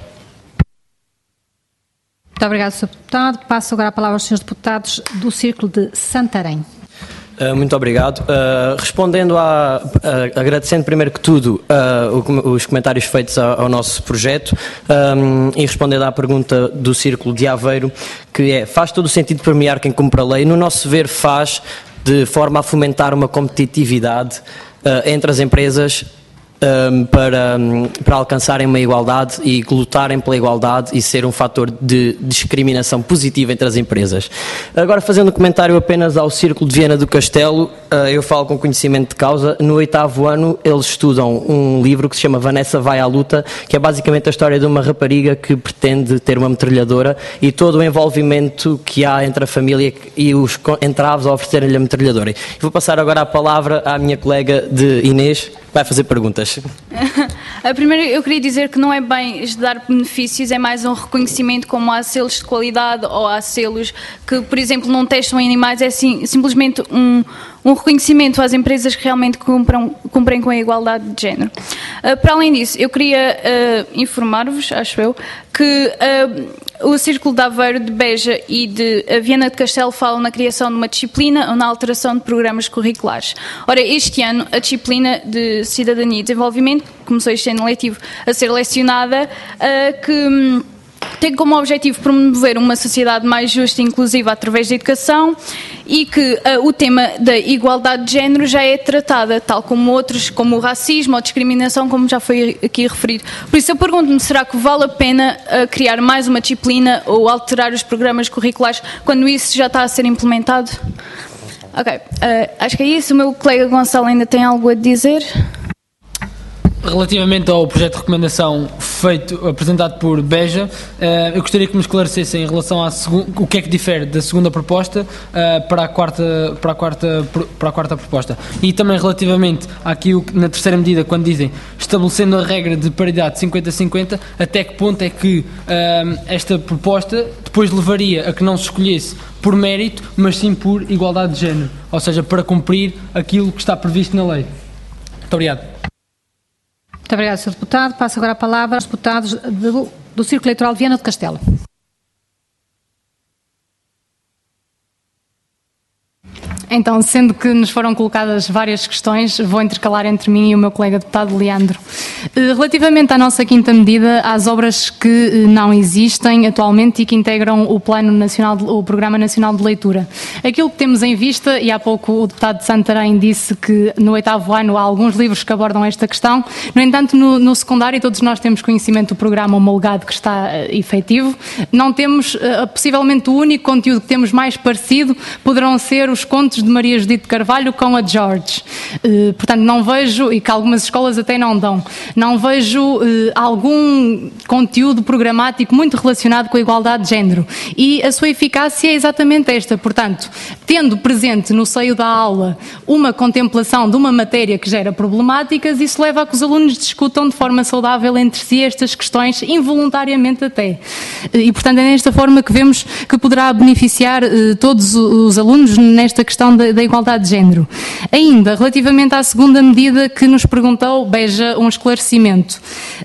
Muito obrigado, senhor Deputado. Passo agora a palavra aos senhores deputados do Círculo de Santarém. Uh, muito obrigado. Uh, respondendo a, uh, agradecendo primeiro que tudo uh, os comentários feitos ao, ao nosso projeto, um, e respondendo à pergunta do Círculo de Aveiro, que é, faz todo o sentido premiar quem cumpre a lei? No nosso ver, faz de forma a fomentar uma competitividade uh, entre as empresas Um, para, um, para alcançarem uma igualdade e lutarem pela igualdade e ser um fator de discriminação positiva entre as empresas. Agora, fazendo um comentário apenas ao Círculo de Viana do Castelo, uh, eu falo com conhecimento de causa. No oitavo ano, eles estudam um livro que se chama Vanessa Vai à Luta, que é basicamente a história de uma rapariga que pretende ter uma metralhadora e todo o envolvimento que há entre a família e os entraves a oferecerem-lhe a metralhadora. Vou passar agora a palavra à minha colega de Inês, vai fazer perguntas. Primeiro, eu queria dizer que não é bem dar benefícios, é mais um reconhecimento, como há selos de qualidade ou há selos que, por exemplo, não testam em animais, é sim, simplesmente um, um reconhecimento às empresas que realmente cumpram, cumprem com a igualdade de género. Uh, para além disso, eu queria uh, informar-vos, acho eu, que uh, o Círculo de Aveiro, de Beja e de Viana de Castelo falam na criação de uma disciplina ou na alteração de programas curriculares. Ora, este ano, a disciplina de Cidadania e Desenvolvimento, começou este ano letivo a ser lecionada, uh, que tem como objetivo promover uma sociedade mais justa e inclusiva através da educação e que uh, o tema da igualdade de género já é tratada, tal como outros, como o racismo ou discriminação, como já foi aqui referido. Por isso eu pergunto-me, será que vale a pena uh, criar mais uma disciplina ou alterar os programas curriculares quando isso já está a ser implementado? Ok, uh, acho que é isso. O meu colega Gonçalo ainda tem algo a dizer? Relativamente ao projeto de recomendação feito, apresentado por Beja, eu gostaria que me esclarecessem em relação a o que é que difere da segunda proposta para a quarta, para a quarta, para a quarta proposta. E também relativamente àquilo que na terceira medida, quando dizem estabelecendo a regra de paridade cinquenta a cinquenta, até que ponto é que esta proposta depois levaria a que não se escolhesse por mérito, mas sim por igualdade de género, ou seja, para cumprir aquilo que está previsto na lei. Muito obrigado. Muito obrigado, senhor Deputado. Passo agora a palavra aos deputados do, do Círculo Eleitoral de Viana do Castelo. Então, sendo que nos foram colocadas várias questões, vou intercalar entre mim e o meu colega deputado Leandro. Relativamente à nossa quinta medida, às obras que não existem atualmente e que integram o Plano Nacional, de, o Programa Nacional de Leitura. Aquilo que temos em vista, e há pouco o deputado de Santarém disse que no oitavo ano há alguns livros que abordam esta questão, no entanto, no, no secundário, todos nós temos conhecimento do programa homologado que está uh, efetivo, não temos, uh, possivelmente o único conteúdo que temos mais parecido poderão ser os contos de Maria Judite Carvalho com a George. Uh, portanto, não vejo, e que algumas escolas até não dão, não vejo uh, algum conteúdo programático muito relacionado com a igualdade de género. E a sua eficácia é exatamente esta. Portanto, tendo presente no seio da aula uma contemplação de uma matéria que gera problemáticas, isso leva a que os alunos discutam de forma saudável entre si estas questões, involuntariamente até. E, portanto, é nesta forma que vemos que poderá beneficiar uh, todos os alunos nesta questão Da, da igualdade de género. Ainda, relativamente à segunda medida que nos perguntou, Beja, um esclarecimento.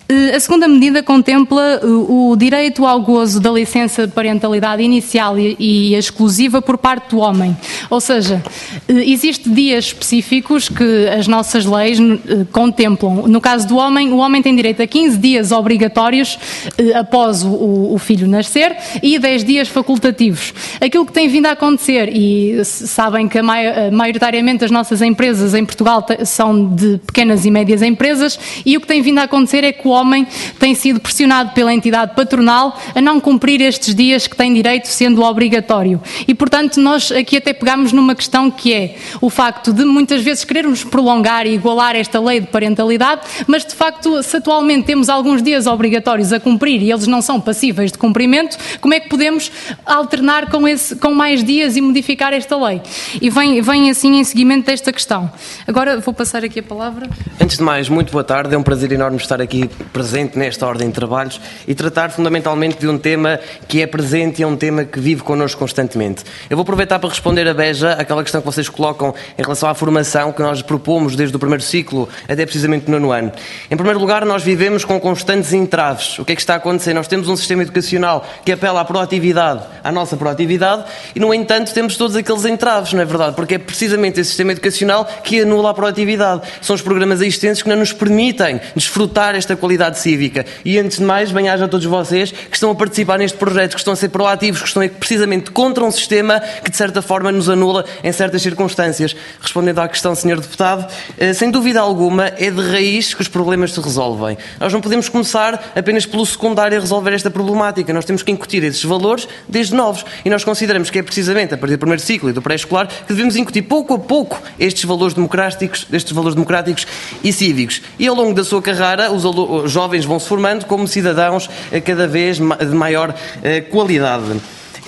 A segunda medida contempla o, o direito ao gozo da licença de parentalidade inicial e, e exclusiva por parte do homem. Ou seja, existem dias específicos que as nossas leis contemplam. No caso do homem, o homem tem direito a quinze dias obrigatórios após o, o filho nascer e dez dias facultativos. Aquilo que tem vindo a acontecer, e sabem que a maioritariamente as nossas empresas em Portugal são de pequenas e médias empresas, e o que tem vindo a acontecer é que o homem tem sido pressionado pela entidade patronal a não cumprir estes dias que tem direito, sendo obrigatório. E, portanto, nós aqui até pegamos numa questão que é o facto de muitas vezes querermos prolongar e igualar esta lei de parentalidade, mas de facto, se atualmente temos alguns dias obrigatórios a cumprir e eles não são passíveis de cumprimento, como é que podemos alternar com, esse, com mais dias e modificar esta lei? E vem, vem assim em seguimento desta questão. Agora vou passar aqui a palavra. Antes de mais, muito boa tarde. É um prazer enorme estar aqui presente nesta ordem de trabalhos e tratar fundamentalmente de um tema que é presente e é um tema que vive connosco constantemente. Eu vou aproveitar para responder a Beja aquela questão que vocês colocam em relação à formação que nós propomos desde o primeiro ciclo até precisamente o nono ano. Em primeiro lugar, nós vivemos com constantes entraves. O que é que está a acontecer? Nós temos um sistema educacional que apela à proatividade, à nossa proatividade, e no entanto temos todos aqueles entraves, não é verdade? Porque é precisamente esse sistema educacional que anula a proatividade. São os programas existentes que não nos permitem desfrutar esta qualidade cívica. E antes de mais, bem-aja a todos vocês que estão a participar neste projeto, que estão a ser proativos, que estão precisamente contra um sistema que de certa forma nos anula em certas circunstâncias. Respondendo à questão, senhor Deputado, sem dúvida alguma é de raiz que os problemas se resolvem. Nós não podemos começar apenas pelo secundário a resolver esta problemática. Nós temos que incutir esses valores desde novos. E nós consideramos que é precisamente a partir do primeiro ciclo e do pré-escolar que devemos incutir pouco a pouco estes valores democráticos, estes valores democráticos e cívicos. E ao longo da sua carreira, os, os jovens vão se formando como cidadãos cada vez de maior eh, qualidade.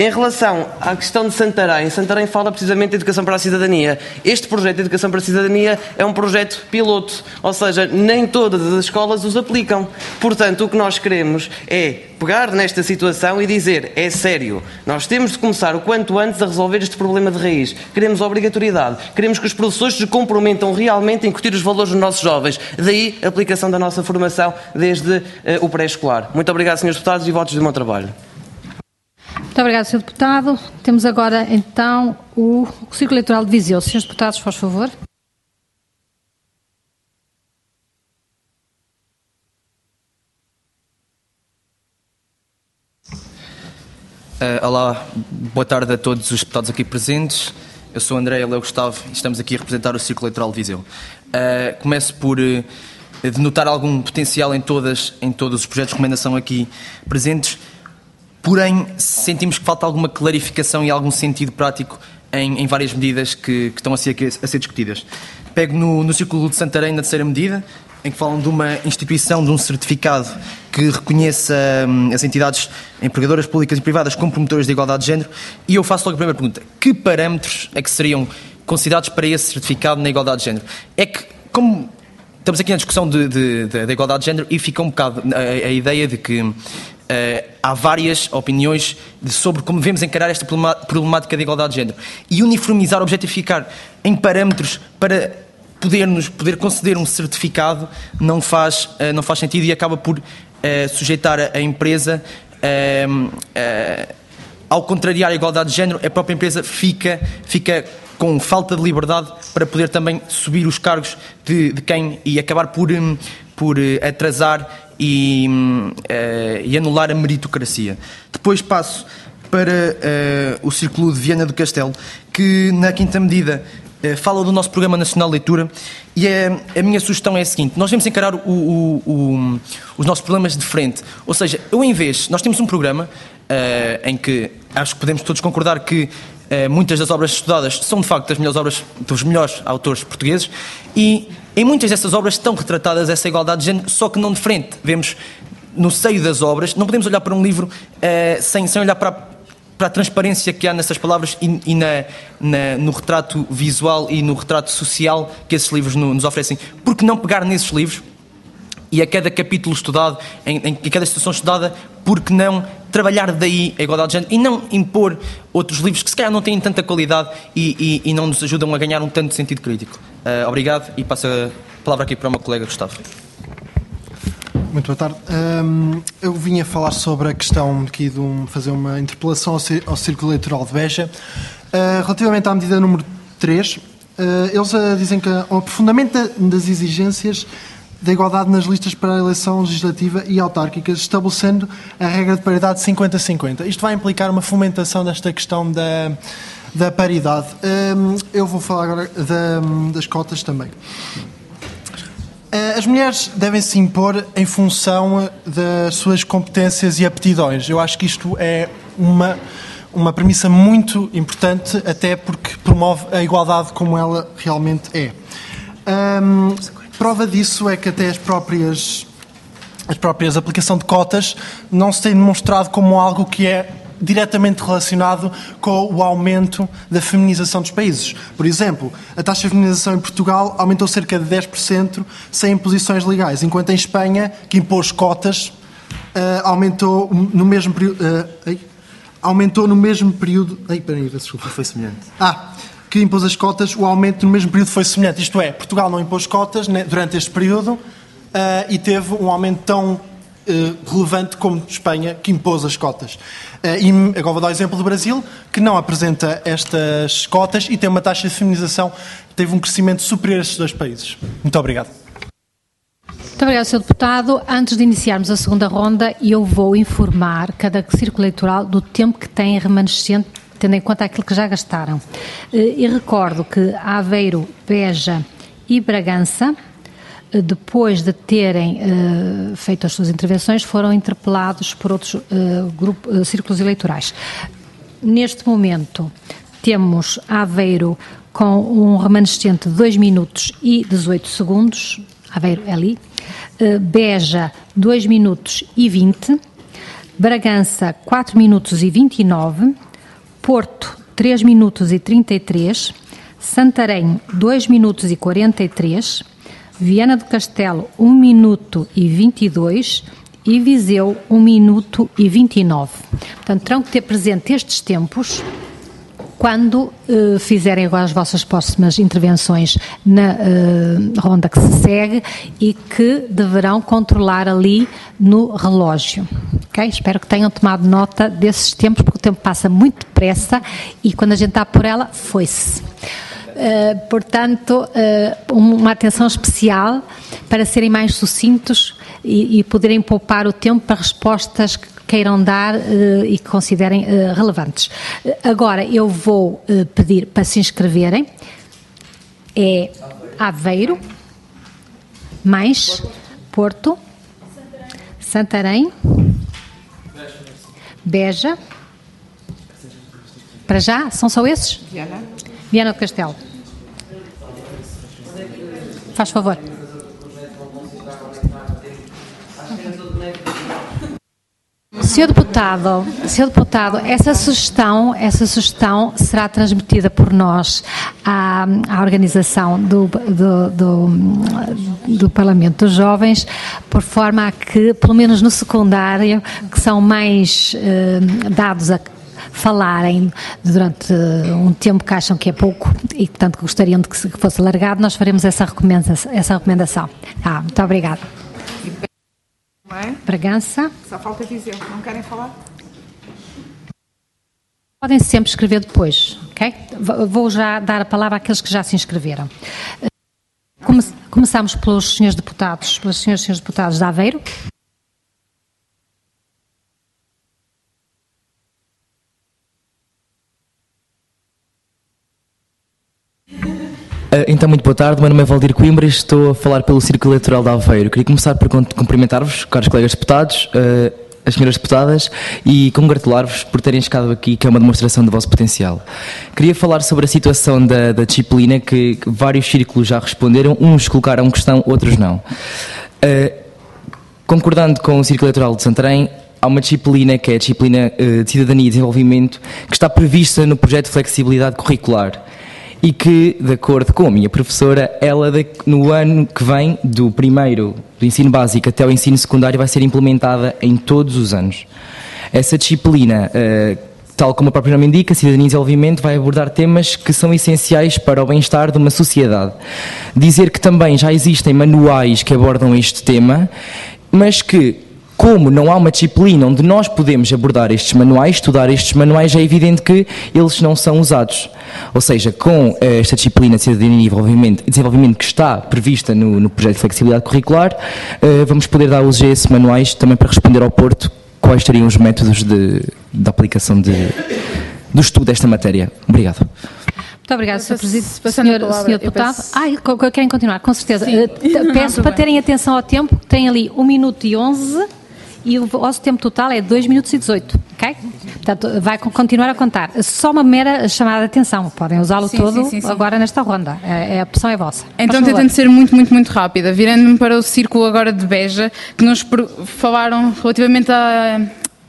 Em relação à questão de Santarém, Santarém fala precisamente de Educação para a Cidadania. Este projeto de Educação para a Cidadania é um projeto piloto, ou seja, nem todas as escolas os aplicam. Portanto, o que nós queremos é pegar nesta situação e dizer, é sério, nós temos de começar o quanto antes a resolver este problema de raiz. Queremos obrigatoriedade, queremos que os professores se comprometam realmente a incutir os valores dos nossos jovens. Daí a aplicação da nossa formação desde uh, o pré-escolar. Muito obrigado, senhores deputados, e votos do meu trabalho. Muito obrigado, senhor Deputado. Temos agora, então, o Círculo Eleitoral de Viseu. senhores Deputados, por favor. Uh, olá, boa tarde a todos os deputados aqui presentes. Eu sou André, ele é o Gustavo e estamos aqui a representar o Círculo Eleitoral de Viseu. Uh, começo por uh, denotar algum potencial em, todas, em todos os projetos de recomendação aqui presentes. Porém, sentimos que falta alguma clarificação e algum sentido prático em, em várias medidas que, que estão a ser, a ser discutidas. Pego no, no Círculo de Santarém, na terceira medida, em que falam de uma instituição, de um certificado que reconheça hum, as entidades empregadoras públicas e privadas como promotoras de igualdade de género, e eu faço logo a primeira pergunta. Que parâmetros é que seriam considerados para esse certificado na igualdade de género? É que, como estamos aqui na discussão de, de, de, de igualdade de género, e fica um bocado a, a ideia de que Uh, há várias opiniões de, sobre como devemos encarar esta problemática de igualdade de género e uniformizar, objetificar em parâmetros para poder-nos, poder conceder um certificado não faz, uh, não faz sentido e acaba por uh, sujeitar a, a empresa uh, uh, ao contrariar a igualdade de género, a própria empresa fica, fica com falta de liberdade para poder também subir os cargos de, de quem e acabar por, um, por uh, atrasar E, uh, e anular a meritocracia. Depois passo para uh, o Círculo de Viana do Castelo, que na quinta medida uh, fala do nosso Programa Nacional de Leitura, e a, a minha sugestão é a seguinte: nós devemos encarar o, o, o, os nossos problemas de frente. Ou seja, eu em vez, nós temos um programa uh, em que acho que podemos todos concordar que Uh, muitas das obras estudadas são de facto das melhores obras dos melhores autores portugueses, e em muitas dessas obras estão retratadas essa igualdade de género, só que não de frente. Vemos no seio das obras, não podemos olhar para um livro uh, sem, sem olhar para a, para a transparência que há nessas palavras e, e na, na, no retrato visual e no retrato social que esses livros no, nos oferecem. Por que não pegar nesses livros e a cada capítulo estudado, em, em cada situação estudada, porque não trabalhar daí a igualdade de género e não impor outros livros que se calhar não têm tanta qualidade e, e, e não nos ajudam a ganhar um tanto sentido crítico. Uh, obrigado, e passo a palavra aqui para o meu colega Gustavo. Muito boa tarde. Um, eu vim a falar sobre a questão aqui de um, fazer uma interpelação ao, ao Círculo Eleitoral de Beja. Uh, relativamente à medida número três, uh, eles uh, dizem que o aprofundamento das exigências da igualdade nas listas para a eleição legislativa e autárquicas, estabelecendo a regra de paridade cinquenta a cinquenta. Isto vai implicar uma fomentação desta questão da, da paridade. Um, eu vou falar agora da, das cotas também. As mulheres devem se impor em função das suas competências e aptidões. Eu acho que isto é uma, uma premissa muito importante, até porque promove a igualdade como ela realmente é. Um, Prova disso é que até as próprias, as próprias aplicação de cotas não se tem demonstrado como algo que é diretamente relacionado com o aumento da feminização dos países. Por exemplo, a taxa de feminização em Portugal aumentou cerca de dez por cento sem imposições legais, enquanto em Espanha, que impôs cotas, uh, aumentou no mesmo período... Uh, aumentou no mesmo período... Ai, peraí, desculpa. Foi semelhante. Ah... que impôs as cotas, o aumento no mesmo período foi semelhante. Isto é, Portugal não impôs cotas né, durante este período uh, e teve um aumento tão uh, relevante como Espanha, que impôs as cotas. Uh, e agora vou dar o exemplo do Brasil, que não apresenta estas cotas e tem uma taxa de feminização que teve um crescimento superior a estes dois países. Muito obrigado. Muito obrigado, senhor Deputado. Antes de iniciarmos a segunda ronda, eu vou informar cada círculo eleitoral do tempo que tem remanescente, tendo em conta aquilo que já gastaram. E recordo que Aveiro, Beja e Bragança, depois de terem uh, feito as suas intervenções, foram interpelados por outros uh, grupo, uh, círculos eleitorais. Neste momento, temos Aveiro com um remanescente de dois minutos e dezoito segundos, Aveiro é ali, uh, Beja, dois minutos e vinte, Bragança, quatro minutos e vinte e nove, Porto, três minutos e trinta e três, Santarém, dois minutos e quarenta e três, Viana do Castelo, um minuto e vinte e dois e Viseu, um minuto e vinte e nove. Portanto, terão que ter presente estes tempos quando uh, fizerem agora as vossas próximas intervenções na uh, ronda que se segue e que deverão controlar ali no relógio. Okay? Espero que tenham tomado nota desses tempos, porque o tempo passa muito depressa e quando a gente está por ela, foi-se. Uh, portanto, uh, uma atenção especial para serem mais sucintos e, e poderem poupar o tempo para respostas que queiram dar uh, e que considerem uh, relevantes. Uh, agora, eu vou uh, pedir para se inscreverem. É Aveiro, mais Porto, Santarém, Beja. Para já, são só esses? Viana. Viana do Castelo. Faz favor. senhor Deputado, senhor Deputado, essa sugestão, essa sugestão será transmitida por nós à, à organização do, do, do, do Parlamento dos Jovens, por forma a que, pelo menos no secundário, que são mais eh, dados a falarem durante um tempo que acham que é pouco e, portanto, gostariam de que fosse alargado, nós faremos essa recomendação. Essa recomendação. Ah, muito obrigada. Bragança. Só falta dizer, não querem falar? Podem sempre escrever depois, ok? Vou já dar a palavra àqueles que já se inscreveram. Come começamos pelos senhores deputados, pelos senhores e senhores deputados de Aveiro. Então, muito boa tarde, meu nome é Valdir Coimbra e estou a falar pelo Círculo Eleitoral de Aveiro. Queria começar por cumprimentar-vos, caros colegas deputados, as senhoras deputadas, e congratular-vos por terem chegado aqui, que é uma demonstração do vosso potencial. Queria falar sobre a situação da, da disciplina, que, que vários círculos já responderam, uns colocaram questão, outros não. Uh, concordando com o Círculo Eleitoral de Santarém, há uma disciplina que é a disciplina uh, de Cidadania e Desenvolvimento, que está prevista no projeto de flexibilidade curricular. E que, de acordo com a minha professora, ela no ano que vem, do primeiro do ensino básico até o ensino secundário, vai ser implementada em todos os anos. Essa disciplina, uh, tal como a própria nome indica, Cidadania e Desenvolvimento, vai abordar temas que são essenciais para o bem-estar de uma sociedade. Dizer que também já existem manuais que abordam este tema, mas que, como não há uma disciplina onde nós podemos abordar estes manuais, estudar estes manuais, é evidente que eles não são usados. Ou seja, com esta disciplina de Cidadania e Desenvolvimento, desenvolvimento que está prevista no, no projeto de flexibilidade curricular, uh, vamos poder dar uso a esses manuais também para responder ao Porto quais seriam os métodos de, de aplicação de, do estudo desta matéria. Obrigado. Muito obrigada, senhor Presidente. Senhor, senhor Deputado. Peço... Ah, querem continuar, com certeza. Sim. Uh, peço para terem atenção ao tempo, tem ali um minuto e onze. E o vosso tempo total é dois minutos e dezoito, ok? Portanto, vai continuar a contar. Só uma mera chamada de atenção, podem usá-lo todo sim, sim, sim. agora nesta ronda, é, a opção é vossa. Então, tentando ser muito, muito, muito rápida, virando-me para o círculo agora de Beja, que nos falaram relativamente à,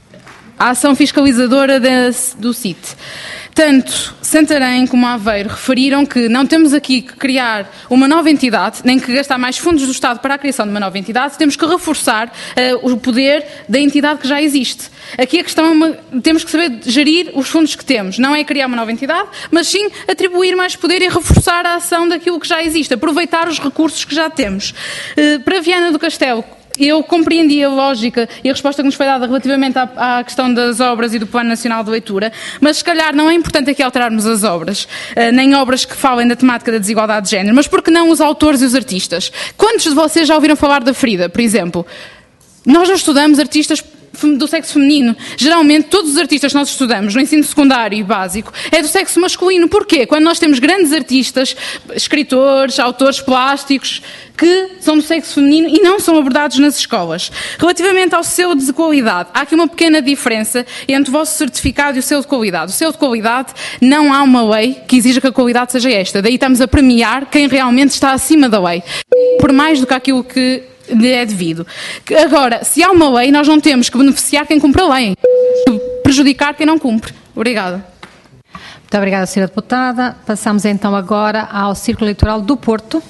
à ação fiscalizadora de, do C I T. Tanto Santarém como Aveiro referiram que não temos aqui que criar uma nova entidade, nem que gastar mais fundos do Estado para a criação de uma nova entidade, temos que reforçar uh, o poder da entidade que já existe. Aqui a questão é uma, temos que saber gerir os fundos que temos, não é criar uma nova entidade, mas sim atribuir mais poder e reforçar a ação daquilo que já existe, aproveitar os recursos que já temos. Uh, para Viana do Castelo, eu compreendi a lógica e a resposta que nos foi dada relativamente à, à questão das obras e do Plano Nacional de Leitura, mas se calhar não é importante aqui alterarmos as obras, uh, nem obras que falem da temática da desigualdade de género, mas porque não os autores e os artistas? Quantos de vocês já ouviram falar da Frida, por exemplo? Nós não estudamos artistas do sexo feminino. Geralmente, todos os artistas que nós estudamos no ensino secundário e básico é do sexo masculino. Porquê? Quando nós temos grandes artistas, escritores, autores plásticos, que são do sexo feminino e não são abordados nas escolas. Relativamente ao selo de qualidade, há aqui uma pequena diferença entre o vosso certificado e o selo de qualidade. O selo de qualidade, não há uma lei que exija que a qualidade seja esta. Daí estamos a premiar quem realmente está acima da lei, por mais do que aquilo que lhe é devido. Agora, se há uma lei, nós não temos que beneficiar quem cumpre a lei, prejudicar quem não cumpre. Obrigada. Muito obrigada, senhora Deputada. Passamos então agora ao Círculo Eleitoral do Porto.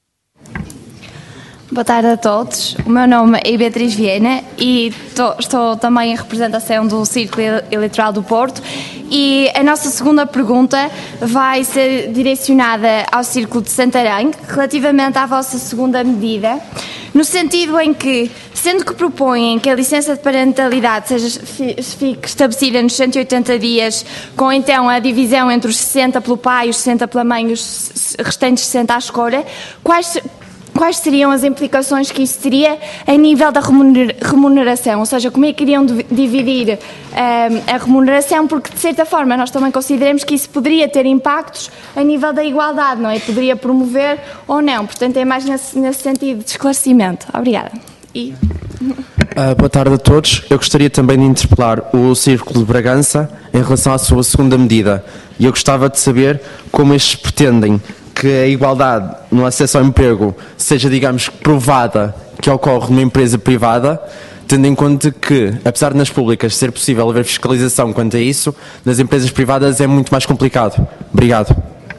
Boa tarde a todos. O meu nome é Beatriz Viena e tô, estou também em representação do Círculo Eleitoral do Porto. E a nossa segunda pergunta vai ser direcionada ao Círculo de Santarém, relativamente à vossa segunda medida, no sentido em que, sendo que propõem que a licença de parentalidade seja, fique estabelecida nos cento e oitenta dias, com então a divisão entre os sessenta pelo pai, os sessenta pela mãe e os restantes sessenta à escolha, quais... Quais seriam as implicações que isso teria a nível da remuneração? Ou seja, como é que iriam dividir um, a remuneração? Porque, de certa forma, nós também consideramos que isso poderia ter impactos a nível da igualdade, não é? Poderia promover ou não. Portanto, é mais nesse, nesse sentido de esclarecimento. Obrigada. E... Uh, boa tarde a todos. Eu gostaria também de interpelar o Círculo de Bragança em relação à sua segunda medida. E eu gostava de saber como estes pretendem que a igualdade no acesso ao emprego seja, digamos, provada que ocorre numa empresa privada, tendo em conta que, apesar de nas públicas ser possível haver fiscalização quanto a isso, nas empresas privadas é muito mais complicado. Obrigado.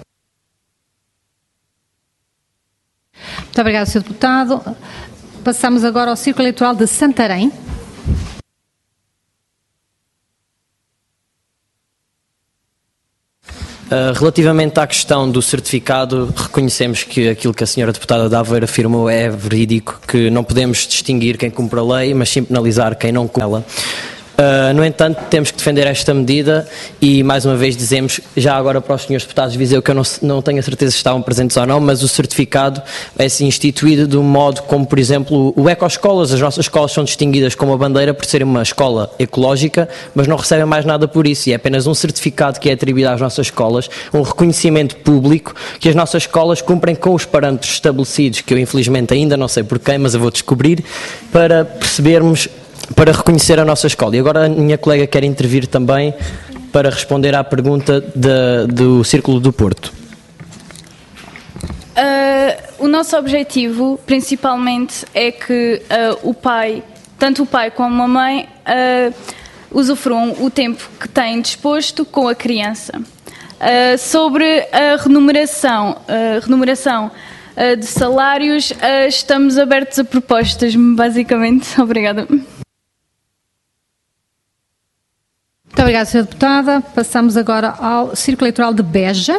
Muito obrigado, senhor Deputado. Passamos agora ao Círculo Eleitoral de Santarém. Relativamente à questão do certificado, reconhecemos que aquilo que a senhora deputada de Aveiro afirmou é verídico, que não podemos distinguir quem cumpre a lei, mas sim penalizar quem não cumpre ela. Uh, no entanto, temos que defender esta medida e, mais uma vez, dizemos, já agora para os senhores deputados de Viseu, que eu não, não tenho a certeza se estavam presentes ou não, mas o certificado é assim instituído de um modo como, por exemplo, o Ecoescolas. As nossas escolas são distinguidas com uma bandeira por serem uma escola ecológica, mas não recebem mais nada por isso, e é apenas um certificado que é atribuído às nossas escolas, um reconhecimento público que as nossas escolas cumprem com os parâmetros estabelecidos, que eu infelizmente ainda não sei por quem, mas eu vou descobrir, para percebermos, para reconhecer a nossa escola. E agora a minha colega quer intervir também para responder à pergunta de, do Círculo do Porto. Uh, o nosso objetivo, principalmente, é que uh, o pai, tanto o pai como a mãe, uh, usufruam o tempo que têm disposto com a criança. Uh, sobre a remuneração, uh, remuneração uh, de salários, uh, estamos abertos a propostas, basicamente. Obrigada. Muito obrigada, senhora Deputada. Passamos agora ao Círculo Eleitoral de Beja.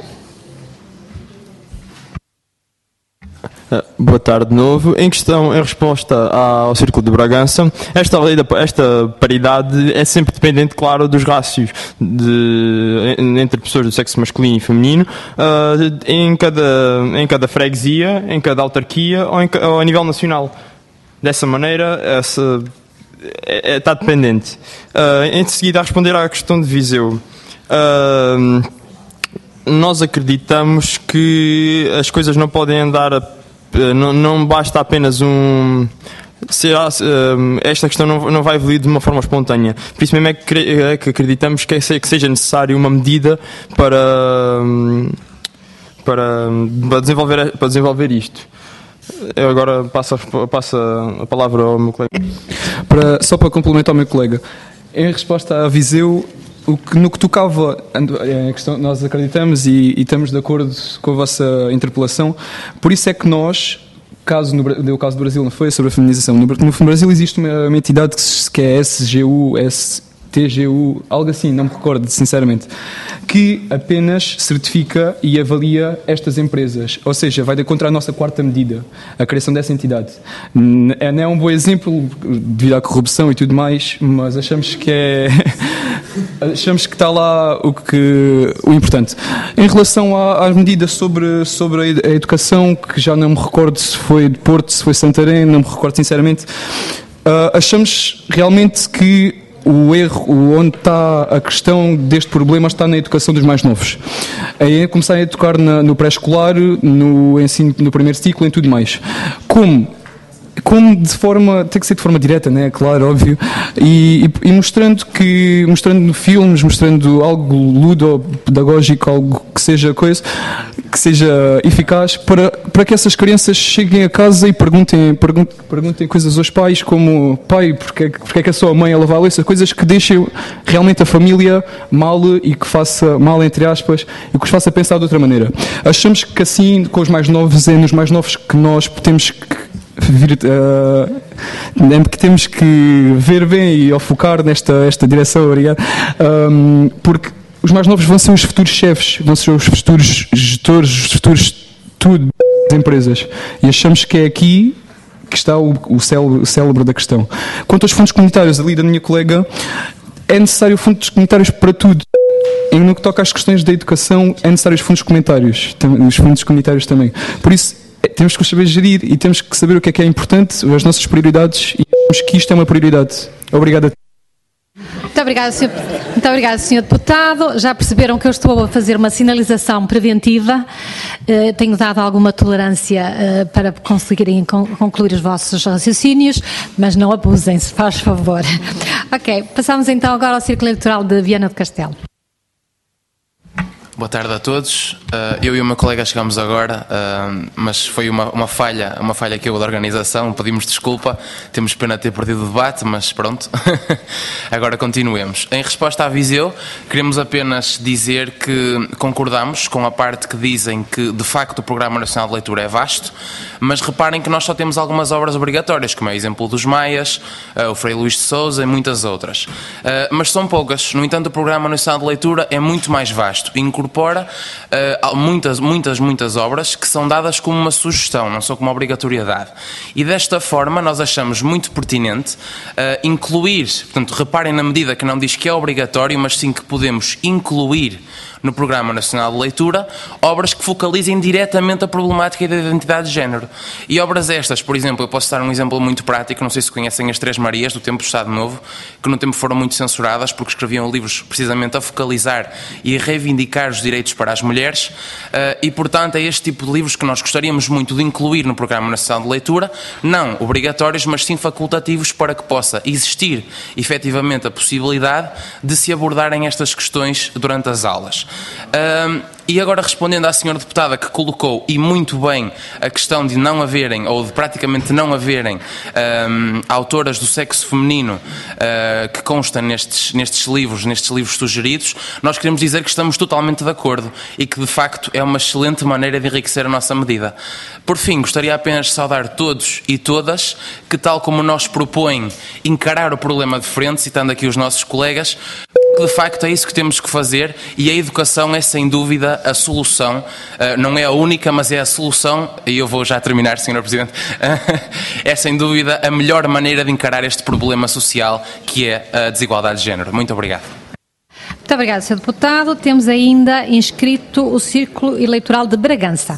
Boa tarde de novo. Em questão, em resposta ao Círculo de Bragança, esta, lei da, esta paridade é sempre dependente, claro, dos rácios de, entre pessoas do sexo masculino e feminino, uh, em, cada, em cada freguesia, em cada autarquia ou, em, ou a nível nacional. Dessa maneira, essa... É, é, está dependente. Uh, em seguida, a responder à questão de Viseu, uh, nós acreditamos que as coisas não podem andar, a, não, não basta apenas um... Será, uh, esta questão não, não vai evoluir de uma forma espontânea. Por isso mesmo é que, é que acreditamos que, é, que seja necessário uma medida para, para, para, desenvolver, para desenvolver isto. Eu agora passo a, passo a palavra ao meu colega. Para, só para complementar ao meu colega, em resposta a Viseu, o que, no que tocava, a questão, nós acreditamos e, e estamos de acordo com a vossa interpelação, por isso é que nós, caso no, o caso do Brasil não foi sobre a feminização, no, no Brasil existe uma, uma entidade que, que é S G U, S T G U, algo assim, não me recordo sinceramente, que apenas certifica e avalia estas empresas, ou seja, vai de contra a nossa quarta medida, a criação dessa entidade. Não é um bom exemplo devido à corrupção e tudo mais, mas achamos que é achamos que está lá o, que, o importante. Em relação à, às medidas sobre, sobre a educação, que já não me recordo se foi de Porto, se foi Santarém, não me recordo sinceramente, uh, achamos realmente que o erro, onde está a questão deste problema, está na educação dos mais novos. É começar a educar na, no pré-escolar, no ensino, no primeiro ciclo e tudo mais. Como? Como de forma, tem que ser de forma direta, né? Claro, óbvio, e, e, e mostrando que, mostrando filmes, mostrando algo ludopedagógico, algo que seja coisa, que seja eficaz para, para que essas crianças cheguem a casa e perguntem, perguntem, perguntem coisas aos pais como: pai, porque, porque é que é só a mãe a lavar a louça? Coisas que deixem realmente a família mal e que faça mal, entre aspas, e que os faça pensar de outra maneira. Achamos que assim, com os mais novos, é nos mais novos que nós temos que vir, uh, que temos que ver bem e ao focar nesta esta direção, obrigado, um, porque os mais novos vão ser os futuros chefes, vão ser os futuros gestores, os futuros tudo das empresas. E achamos que é aqui que está o, o, célebre, o célebre da questão. Quanto aos fundos comunitários, ali da minha colega, é necessário fundos comunitários para tudo. E no que toca às questões da educação, é necessário os fundos comunitários, os fundos comunitários também. Por isso, temos que saber gerir e temos que saber o que é que é importante, as nossas prioridades, e achamos que isto é uma prioridade. Obrigado a todos. Muito obrigada, senhor, muito obrigada, senhor Deputado. Já perceberam que eu estou a fazer uma sinalização preventiva. Uh, tenho dado alguma tolerância uh, para conseguirem con concluir os vossos raciocínios, mas não abusem, se faz favor. Ok, passamos então agora ao Círculo Eleitoral de Viana do Castelo. Boa tarde a todos. Uh, eu e o meu colega chegamos agora, uh, mas foi uma, uma falha, uma falha que houve da organização. Pedimos desculpa, temos pena de ter perdido o debate, mas pronto. Agora continuemos. Em resposta à Viseu, queremos apenas dizer que concordamos com a parte que dizem que, de facto, o Programa Nacional de Leitura é vasto, mas reparem que nós só temos algumas obras obrigatórias, como é o exemplo dos Maias, uh, o Frei Luís de Sousa e muitas outras. Uh, mas são poucas. No entanto, o Programa Nacional de Leitura é muito mais vasto. Incorpora uh, muitas, muitas, muitas obras que são dadas como uma sugestão, não são como uma obrigatoriedade. E desta forma nós achamos muito pertinente uh, incluir, portanto, reparem na medida que não diz que é obrigatório, mas sim que podemos incluir no Programa Nacional de Leitura obras que focalizem diretamente a problemática da identidade de género. E obras estas, por exemplo, eu posso dar um exemplo muito prático, não sei se conhecem as Três Marias, do tempo do Estado Novo, que no tempo foram muito censuradas porque escreviam livros precisamente a focalizar e a reivindicar os direitos para as mulheres, e portanto é este tipo de livros que nós gostaríamos muito de incluir no Programa Nacional de Leitura, não obrigatórios, mas sim facultativos, para que possa existir efetivamente a possibilidade de se abordarem estas questões durante as aulas. Um, e agora, respondendo à senhora deputada que colocou, e muito bem, a questão de não haverem, ou de praticamente não haverem, um, autoras do sexo feminino uh, que constam nestes, nestes livros, nestes livros sugeridos, nós queremos dizer que estamos totalmente de acordo e que, de facto, é uma excelente maneira de enriquecer a nossa medida. Por fim, gostaria apenas de saudar todos e todas que, tal como nós propõem encarar o problema de frente, citando aqui os nossos colegas, que de facto é isso que temos que fazer, e a educação é sem dúvida a solução, uh, não é a única, mas é a solução, e eu vou já terminar, senhor Presidente, é sem dúvida a melhor maneira de encarar este problema social que é a desigualdade de género. Muito obrigado. Muito obrigado, senhor Deputado. Temos ainda inscrito o Círculo Eleitoral de Bragança.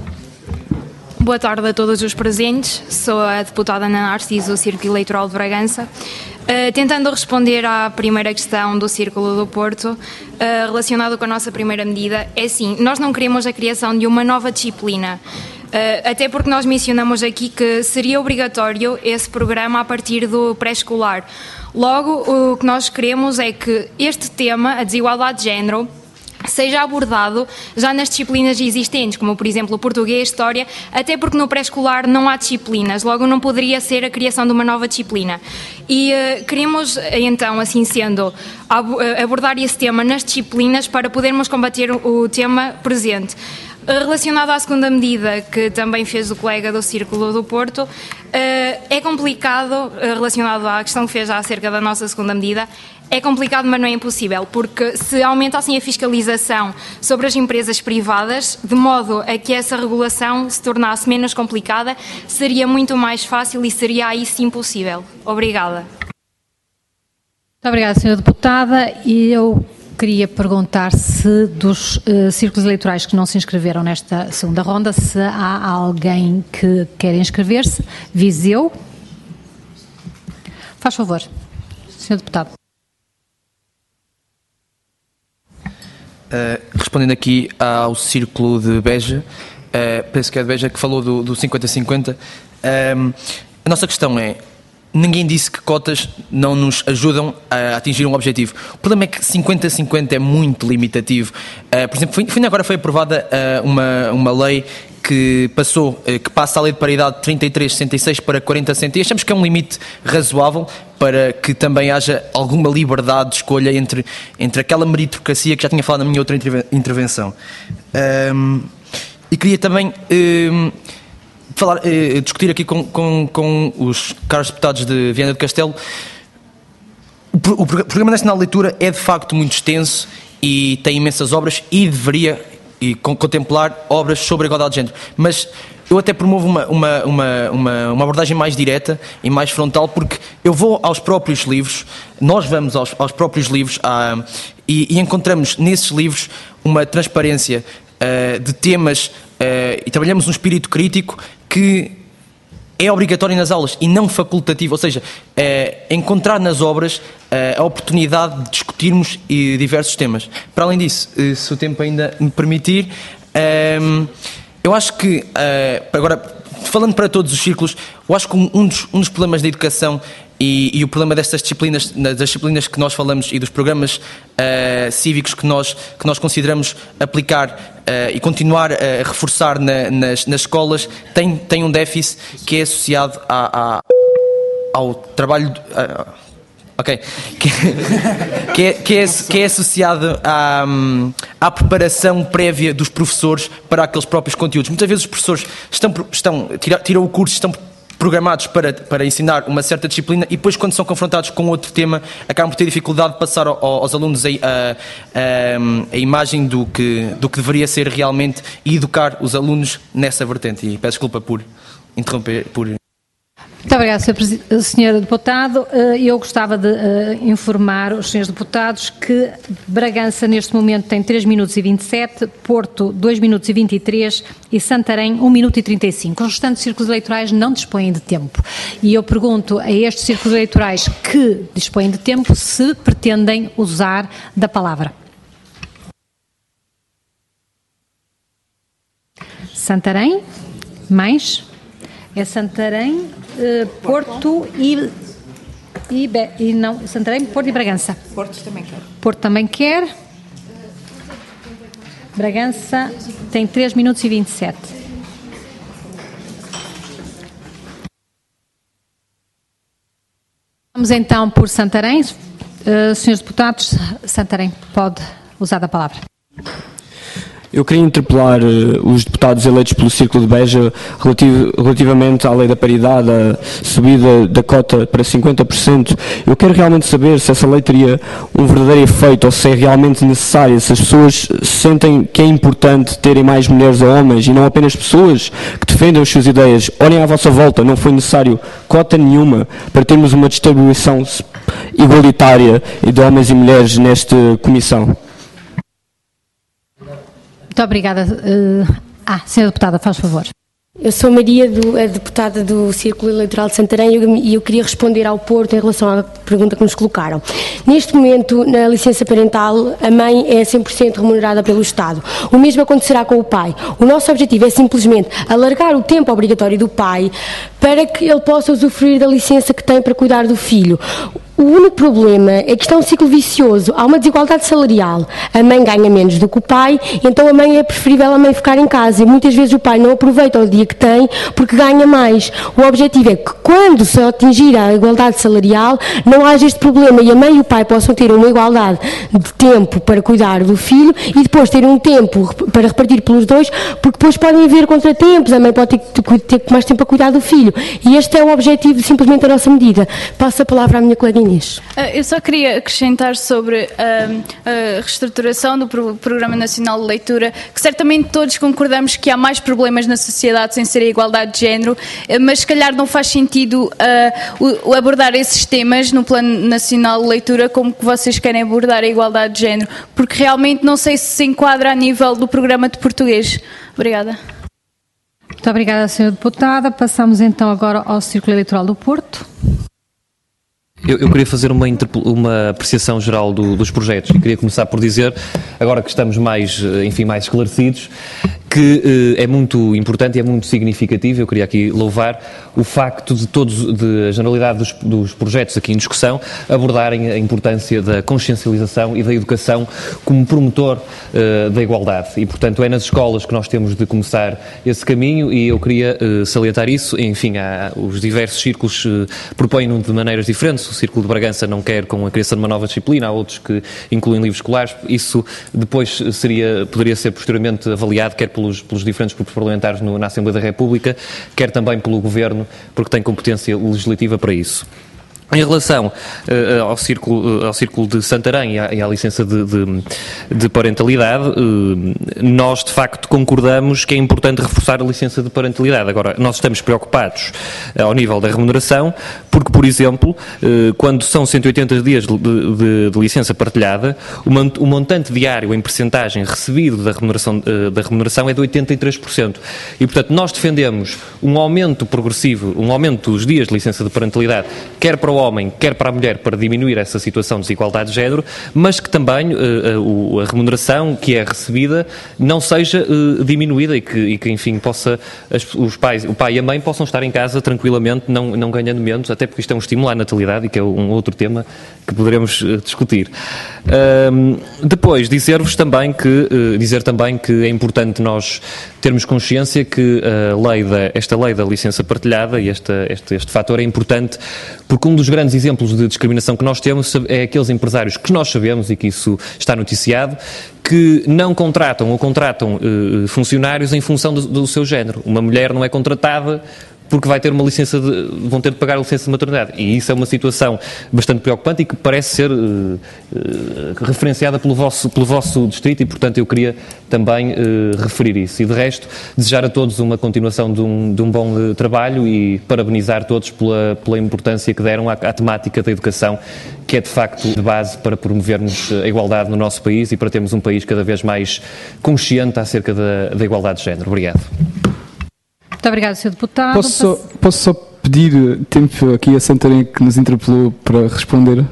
Boa tarde a todos os presentes. Sou a deputada Ana Narciso, do Círculo Eleitoral de Bragança. Uh, tentando responder à primeira questão do Círculo do Porto, uh, relacionado com a nossa primeira medida, é sim, nós não queremos a criação de uma nova disciplina, uh, até porque nós mencionamos aqui que seria obrigatório esse programa a partir do pré-escolar. Logo, o que nós queremos é que este tema, a desigualdade de género, seja abordado já nas disciplinas existentes, como por exemplo o português, história, até porque no pré-escolar não há disciplinas, logo não poderia ser a criação de uma nova disciplina. E uh, queremos então, assim sendo, ab abordar esse tema nas disciplinas para podermos combater o, o tema presente. Relacionado à segunda medida, que também fez o colega do Círculo do Porto, é complicado, relacionado à questão que fez já acerca da nossa segunda medida, é complicado, mas não é impossível, porque se aumentassem a fiscalização sobre as empresas privadas, de modo a que essa regulação se tornasse menos complicada, seria muito mais fácil e seria aí sim possível. Obrigada. Muito obrigada, senhora Deputada. E eu queria perguntar se dos uh, círculos eleitorais que não se inscreveram nesta segunda ronda, se há alguém que quer inscrever-se. Viseu. Faz favor, senhor Deputado. Uh, respondendo aqui ao Círculo de Beja, uh, penso que é de Beja que falou do, do cinquenta a cinquenta, uh, a nossa questão é, ninguém disse que cotas não nos ajudam a atingir um objetivo. O problema é que cinquenta a cinquenta é muito limitativo. Uh, por exemplo, foi, foi agora foi aprovada uh, uma, uma lei que passou, uh, que passa a lei de paridade de trinta e três vírgula sessenta e seis para quarenta por cento, e achamos que é um limite razoável para que também haja alguma liberdade de escolha entre, entre aquela meritocracia que já tinha falado na minha outra intervenção. Um, e queria também... Um, Falar, eh, discutir aqui com, com, com os caros deputados de Viana do Castelo. O, pro, o Programa Nacional de Leitura é de facto muito extenso e tem imensas obras e deveria e, com, contemplar obras sobre a igualdade de género, mas eu até promovo uma, uma, uma, uma, uma abordagem mais direta e mais frontal, porque eu vou aos próprios livros, nós vamos aos, aos próprios livros à, e, e encontramos nesses livros uma transparência uh, de temas uh, e trabalhamos um espírito crítico que é obrigatório nas aulas e não facultativo, ou seja, é encontrar nas obras é, a oportunidade de discutirmos e diversos temas. Para além disso, se o tempo ainda me permitir, é, eu acho que, é, agora, falando para todos os círculos, eu acho que um dos, um dos problemas da educação e, e o problema destas disciplinas, das disciplinas que nós falamos e dos programas uh, cívicos que nós, que nós consideramos aplicar uh, e continuar a reforçar na, nas, nas escolas, tem, tem um déficit que é associado a, a, ao trabalho... Uh, ok. Que, que, é, que, é, que é associado à, à preparação prévia dos professores para aqueles próprios conteúdos. Muitas vezes os professores estão, estão, tiram, tiram o curso, estão programados para, para ensinar uma certa disciplina e depois, quando são confrontados com outro tema, acabam por ter dificuldade de passar ao, aos alunos a, a, a, a imagem do que, do que deveria ser realmente e educar os alunos nessa vertente. E peço desculpa por interromper, por... Muito obrigada, senhor Deputado. Eu gostava de informar os senhores Deputados que Bragança, neste momento, tem três minutos e vinte e sete, Porto, dois minutos e vinte e três e Santarém, um minuto e trinta e cinco. Os restantes círculos eleitorais não dispõem de tempo. E eu pergunto a estes círculos eleitorais que dispõem de tempo se pretendem usar da palavra. Santarém, mais... É Santarém, eh, Porto e, e, e não, Santarém, Porto e Bragança. Porto também quer. Porto também quer. Bragança tem três minutos e vinte e sete. Vamos então por Santarém. Uh, senhores deputados, Santarém pode usar da palavra. Eu queria interpelar uh, os deputados eleitos pelo Círculo de Beja relativ relativamente à lei da paridade, a subida da cota para cinquenta por cento. Eu quero realmente saber se essa lei teria um verdadeiro efeito ou se é realmente necessária, se as pessoas sentem que é importante terem mais mulheres ou homens e não apenas pessoas que defendem as suas ideias. Olhem à vossa volta, não foi necessário cota nenhuma para termos uma distribuição igualitária de homens e mulheres nesta comissão. Muito obrigada. Uh, ah, senhora Deputada, faz favor. Eu sou Maria, do, a deputada do Círculo Eleitoral de Santarém, e eu, eu queria responder ao Porto em relação à pergunta que nos colocaram. Neste momento, na licença parental, a mãe é cem por cento remunerada pelo Estado. O mesmo acontecerá com o pai. O nosso objetivo é simplesmente alargar o tempo obrigatório do pai para que ele possa usufruir da licença que tem para cuidar do filho. O único problema é que está um ciclo vicioso, há uma desigualdade salarial. A mãe ganha menos do que o pai, então a mãe é preferível a mãe ficar em casa e muitas vezes o pai não aproveita o dia que tem porque ganha mais. O objetivo é que quando se atingir a igualdade salarial não haja este problema e a mãe e o pai possam ter uma igualdade de tempo para cuidar do filho e depois ter um tempo para repartir pelos dois, porque depois podem haver contratempos, a mãe pode ter, ter mais tempo a cuidar do filho. E este é o objetivo simplesmente da nossa medida. Passo a palavra à minha colega Inês. Eu só queria acrescentar sobre a, a reestruturação do Programa Nacional de Leitura, que certamente todos concordamos que há mais problemas na sociedade sem ser a igualdade de género, mas se calhar não faz sentido uh, abordar esses temas no Plano Nacional de Leitura como que vocês querem abordar a igualdade de género, porque realmente não sei se se enquadra a nível do programa de português. Obrigada. Muito obrigada, senhora Deputada. Passamos então agora ao Círculo Eleitoral do Porto. Eu, eu queria fazer uma, uma apreciação geral do, dos projetos e queria começar por dizer, agora que estamos mais, enfim, mais esclarecidos, que eh, é muito importante e é muito significativo. Eu queria aqui louvar o facto de todos, de a generalidade dos, dos projetos aqui em discussão abordarem a importância da consciencialização e da educação como promotor eh, da igualdade. E, portanto, é nas escolas que nós temos de começar esse caminho e eu queria eh, salientar isso. Enfim, há, os diversos círculos eh, propõem-no de maneiras diferentes. O Círculo de Bragança não quer com a criação de uma nova disciplina, há outros que incluem livros escolares. Isso depois seria, poderia ser posteriormente avaliado quer pelos, pelos diferentes grupos parlamentares no, na Assembleia da República, quer também pelo Governo, porque tem competência legislativa para isso. Em relação uh, ao, círculo, uh, ao Círculo de Santarém e à, e à licença de, de, de parentalidade, uh, nós de facto concordamos que é importante reforçar a licença de parentalidade. Agora, nós estamos preocupados uh, ao nível da remuneração, porque, por exemplo, uh, quando são cento e oitenta dias de, de, de licença partilhada, o, mont, o montante diário em percentagem recebido da remuneração, uh, da remuneração é de oitenta e três por cento. E, portanto, nós defendemos um aumento progressivo, um aumento dos dias de licença de parentalidade, quer para o homem, quer para a mulher, para diminuir essa situação de desigualdade de género, mas que também uh, a, a remuneração que é recebida não seja uh, diminuída e que, e que enfim, possa, as, os pais, o pai e a mãe possam estar em casa tranquilamente, não, não ganhando menos, até porque isto é um estímulo à natalidade e que é um outro tema que poderemos uh, discutir. Uh, depois, dizer-vos também que, uh, dizer também que é importante nós termos consciência que a lei da, esta lei da licença partilhada e esta, este, este fator é importante porque um dos grandes exemplos de discriminação que nós temos é aqueles empresários que nós sabemos e que isso está noticiado, que não contratam ou contratam uh, funcionários em função do, do seu género. Uma mulher não é contratada porque vai ter uma licença de, vão ter de pagar a licença de maternidade. E isso é uma situação bastante preocupante e que parece ser uh, uh, referenciada pelo vosso, pelo vosso distrito e, portanto, eu queria também uh, referir isso. E, de resto, desejar a todos uma continuação de um, de um bom uh, trabalho e parabenizar todos pela, pela importância que deram à, à temática da educação, que é, de facto, de base para promovermos a igualdade no nosso país e para termos um país cada vez mais consciente acerca da, da igualdade de género. Obrigado. Muito obrigado, senhor Deputado. Posso só, posso só pedir tempo aqui a Santarém que nos interpelou para responder?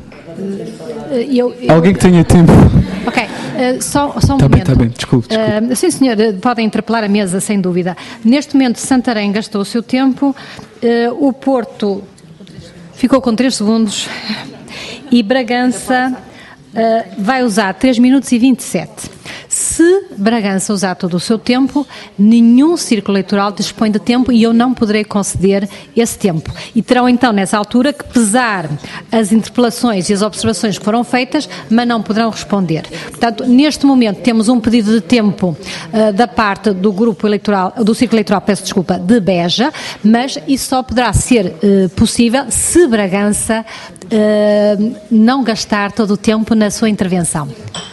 Eu, eu... Alguém que tenha tempo. Ok, uh, só, só um tá momento. Bem, está bem, desculpe. desculpe. Uh, sim, senhor, podem interpelar a mesa, sem dúvida. Neste momento, Santarém gastou o seu tempo, uh, o Porto ficou com três segundos e Bragança uh, vai usar três minutos e vinte e sete. Se Bragança usar todo o seu tempo, nenhum círculo eleitoral dispõe de tempo e eu não poderei conceder esse tempo. E terão então, nessa altura, que pesar as interpelações e as observações que foram feitas, mas não poderão responder. Portanto, neste momento temos um pedido de tempo uh, da parte do grupo eleitoral, do círculo eleitoral, peço desculpa, de Beja, mas isso só poderá ser uh, possível se Bragança uh, não gastar todo o tempo na sua intervenção.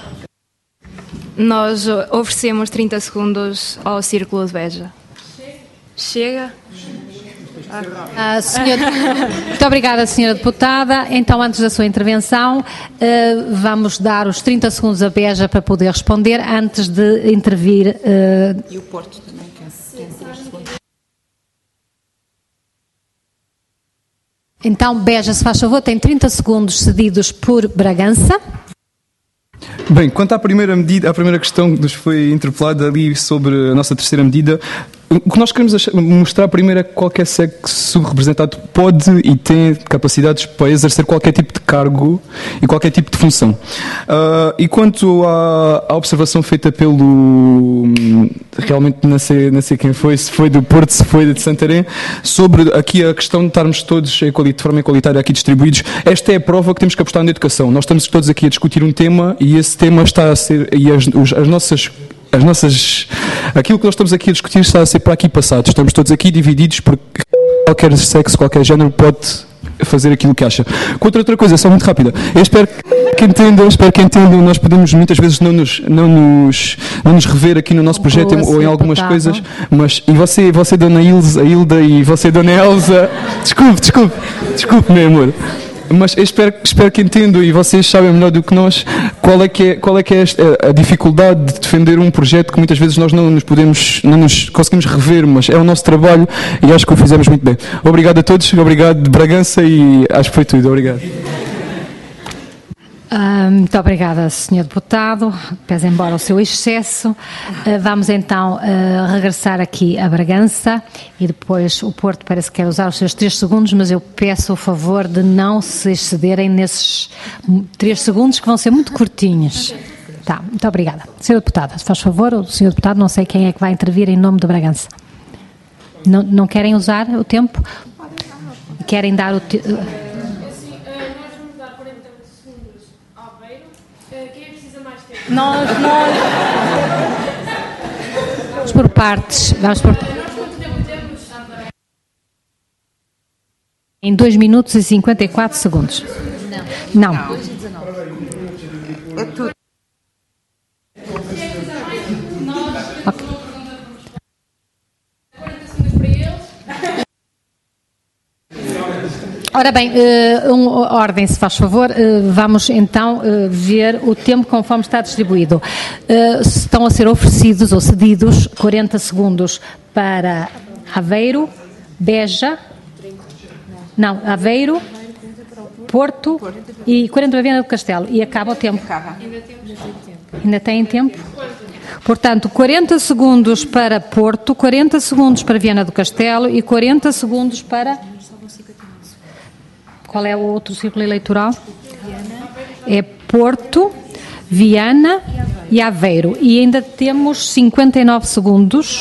Nós oferecemos trinta segundos ao Círculo de Beja. Chega? Ah, senhora, muito obrigada, senhora Deputada. Então, antes da sua intervenção, uh, vamos dar os trinta segundos a Beja para poder responder, antes de intervir. Uh... E o Porto também, que é três segundos. Então, Beja, se faz favor, tem trinta segundos cedidos por Bragança. Bem, quanto à primeira medida, à primeira questão que nos foi interpelada ali sobre a nossa terceira medida, o que nós queremos mostrar primeiro é que qualquer sexo subrepresentado pode e tem capacidades para exercer qualquer tipo de cargo e qualquer tipo de função. Uh, e quanto à, à observação feita pelo, realmente não sei, não sei quem foi, se foi do Porto, se foi de Santarém, sobre aqui a questão de estarmos todos de forma igualitária aqui distribuídos, esta é a prova que temos que apostar na educação. Nós estamos todos aqui a discutir um tema e esse tema está a ser, e as, as nossas As nossas, aquilo que nós estamos aqui a discutir está a ser para aqui passado. Estamos todos aqui divididos porque qualquer sexo, qualquer género pode fazer aquilo que acha. Contra outra coisa, só muito rápida. Eu espero que entendam, espero que entendam, nós podemos muitas vezes não nos, não nos, não nos rever aqui no nosso projeto Boa, ou em algumas coisas, mas e você, você Dona Ilza, a Hilda e você Dona Elsa, desculpe, desculpe, desculpe meu amor. Mas eu espero, espero que entendam e vocês sabem melhor do que nós qual é que é, qual é, que é a dificuldade de defender um projeto que muitas vezes nós não nos podemos, não nos conseguimos rever, mas é o nosso trabalho e acho que o fizemos muito bem. Obrigado a todos, obrigado Bragança e acho que foi tudo. Obrigado. Uh, Uh, muito obrigada, senhor Deputado, pese embora o seu excesso. Uh, vamos então uh, regressar aqui a Bragança e depois o Porto parece que quer usar os seus três segundos, mas eu peço o favor de não se excederem nesses três segundos que vão ser muito curtinhos. Tá, muito obrigada. senhor Deputado, se faz favor, o senhor Deputado, não sei quem é que vai intervir em nome de Bragança. Não, não querem usar o tempo? Querem dar o tempo? Nós, nós... Vamos por partes. Vamos por... Em dois minutos e cinquenta e quatro segundos. Não. Não. É tudo. Okay. Ora bem, uh, um, ordem, se faz favor, uh, vamos então uh, ver o tempo conforme está distribuído. Uh, estão a ser oferecidos ou cedidos quarenta segundos para Aveiro, Beja, não, Aveiro, Porto e quarenta para Viana do Castelo. E acaba o tempo. Ainda tem tempo? Portanto, quarenta segundos para Porto, quarenta segundos para Viana do Castelo e quarenta segundos para... Qual é o outro círculo eleitoral? É Porto, Viana e Aveiro. E ainda temos cinquenta e nove segundos.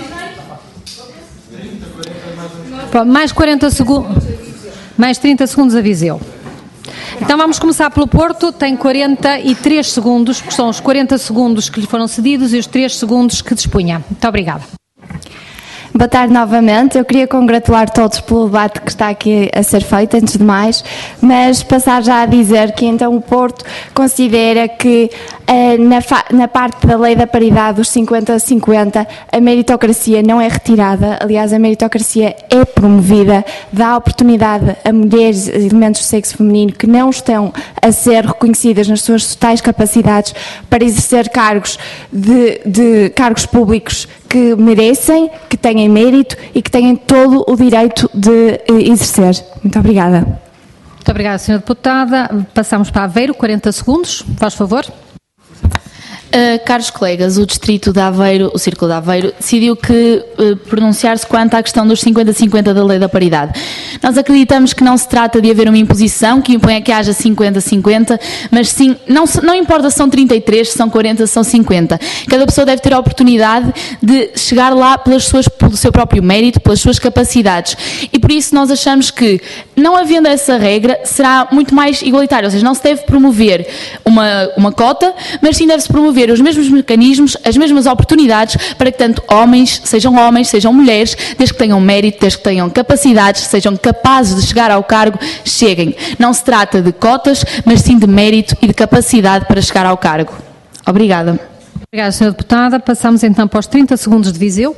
Pronto, mais quarenta segundos. Mais trinta segundos a Viseu. Então vamos começar pelo Porto. Tem quarenta e três segundos, que são os quarenta segundos que lhe foram cedidos e os três segundos que dispunha. Muito obrigada. Boa tarde novamente. Eu queria congratular todos pelo debate que está aqui a ser feito, antes de mais, mas passar já a dizer que então o Porto considera que eh, na, na parte da lei da paridade dos cinquenta a cinquenta a meritocracia não é retirada, aliás a meritocracia é promovida, dá oportunidade a mulheres, elementos do sexo feminino que não estão a ser reconhecidas nas suas totais capacidades para exercer cargos de, de cargos públicos que merecem, que têm mérito e que têm todo o direito de exercer. Muito obrigada. Muito obrigada, senhora Deputada. Passamos para Aveiro, quarenta segundos, faz favor. Uh, caros colegas, o Distrito de Aveiro, o Círculo de Aveiro, decidiu que uh, pronunciar-se quanto à questão dos cinquenta a cinquenta da Lei da Paridade. Nós acreditamos que não se trata de haver uma imposição que imponha que haja cinquenta a cinquenta, mas sim, não, não importa se são trinta e três, se são quarenta, se são cinquenta. Cada pessoa deve ter a oportunidade de chegar lá pelas suas, pelo seu próprio mérito, pelas suas capacidades. E por isso nós achamos que, não havendo essa regra, será muito mais igualitário. Ou seja, não se deve promover uma, uma cota, mas sim deve-se promover os mesmos mecanismos, as mesmas oportunidades para que tanto homens, sejam homens, sejam mulheres, desde que tenham mérito, desde que tenham capacidades, sejam capazes de chegar ao cargo, cheguem. Não se trata de cotas, mas sim de mérito e de capacidade para chegar ao cargo. Obrigada. Obrigada, senhora Deputada. Passamos então para os trinta segundos de Viseu.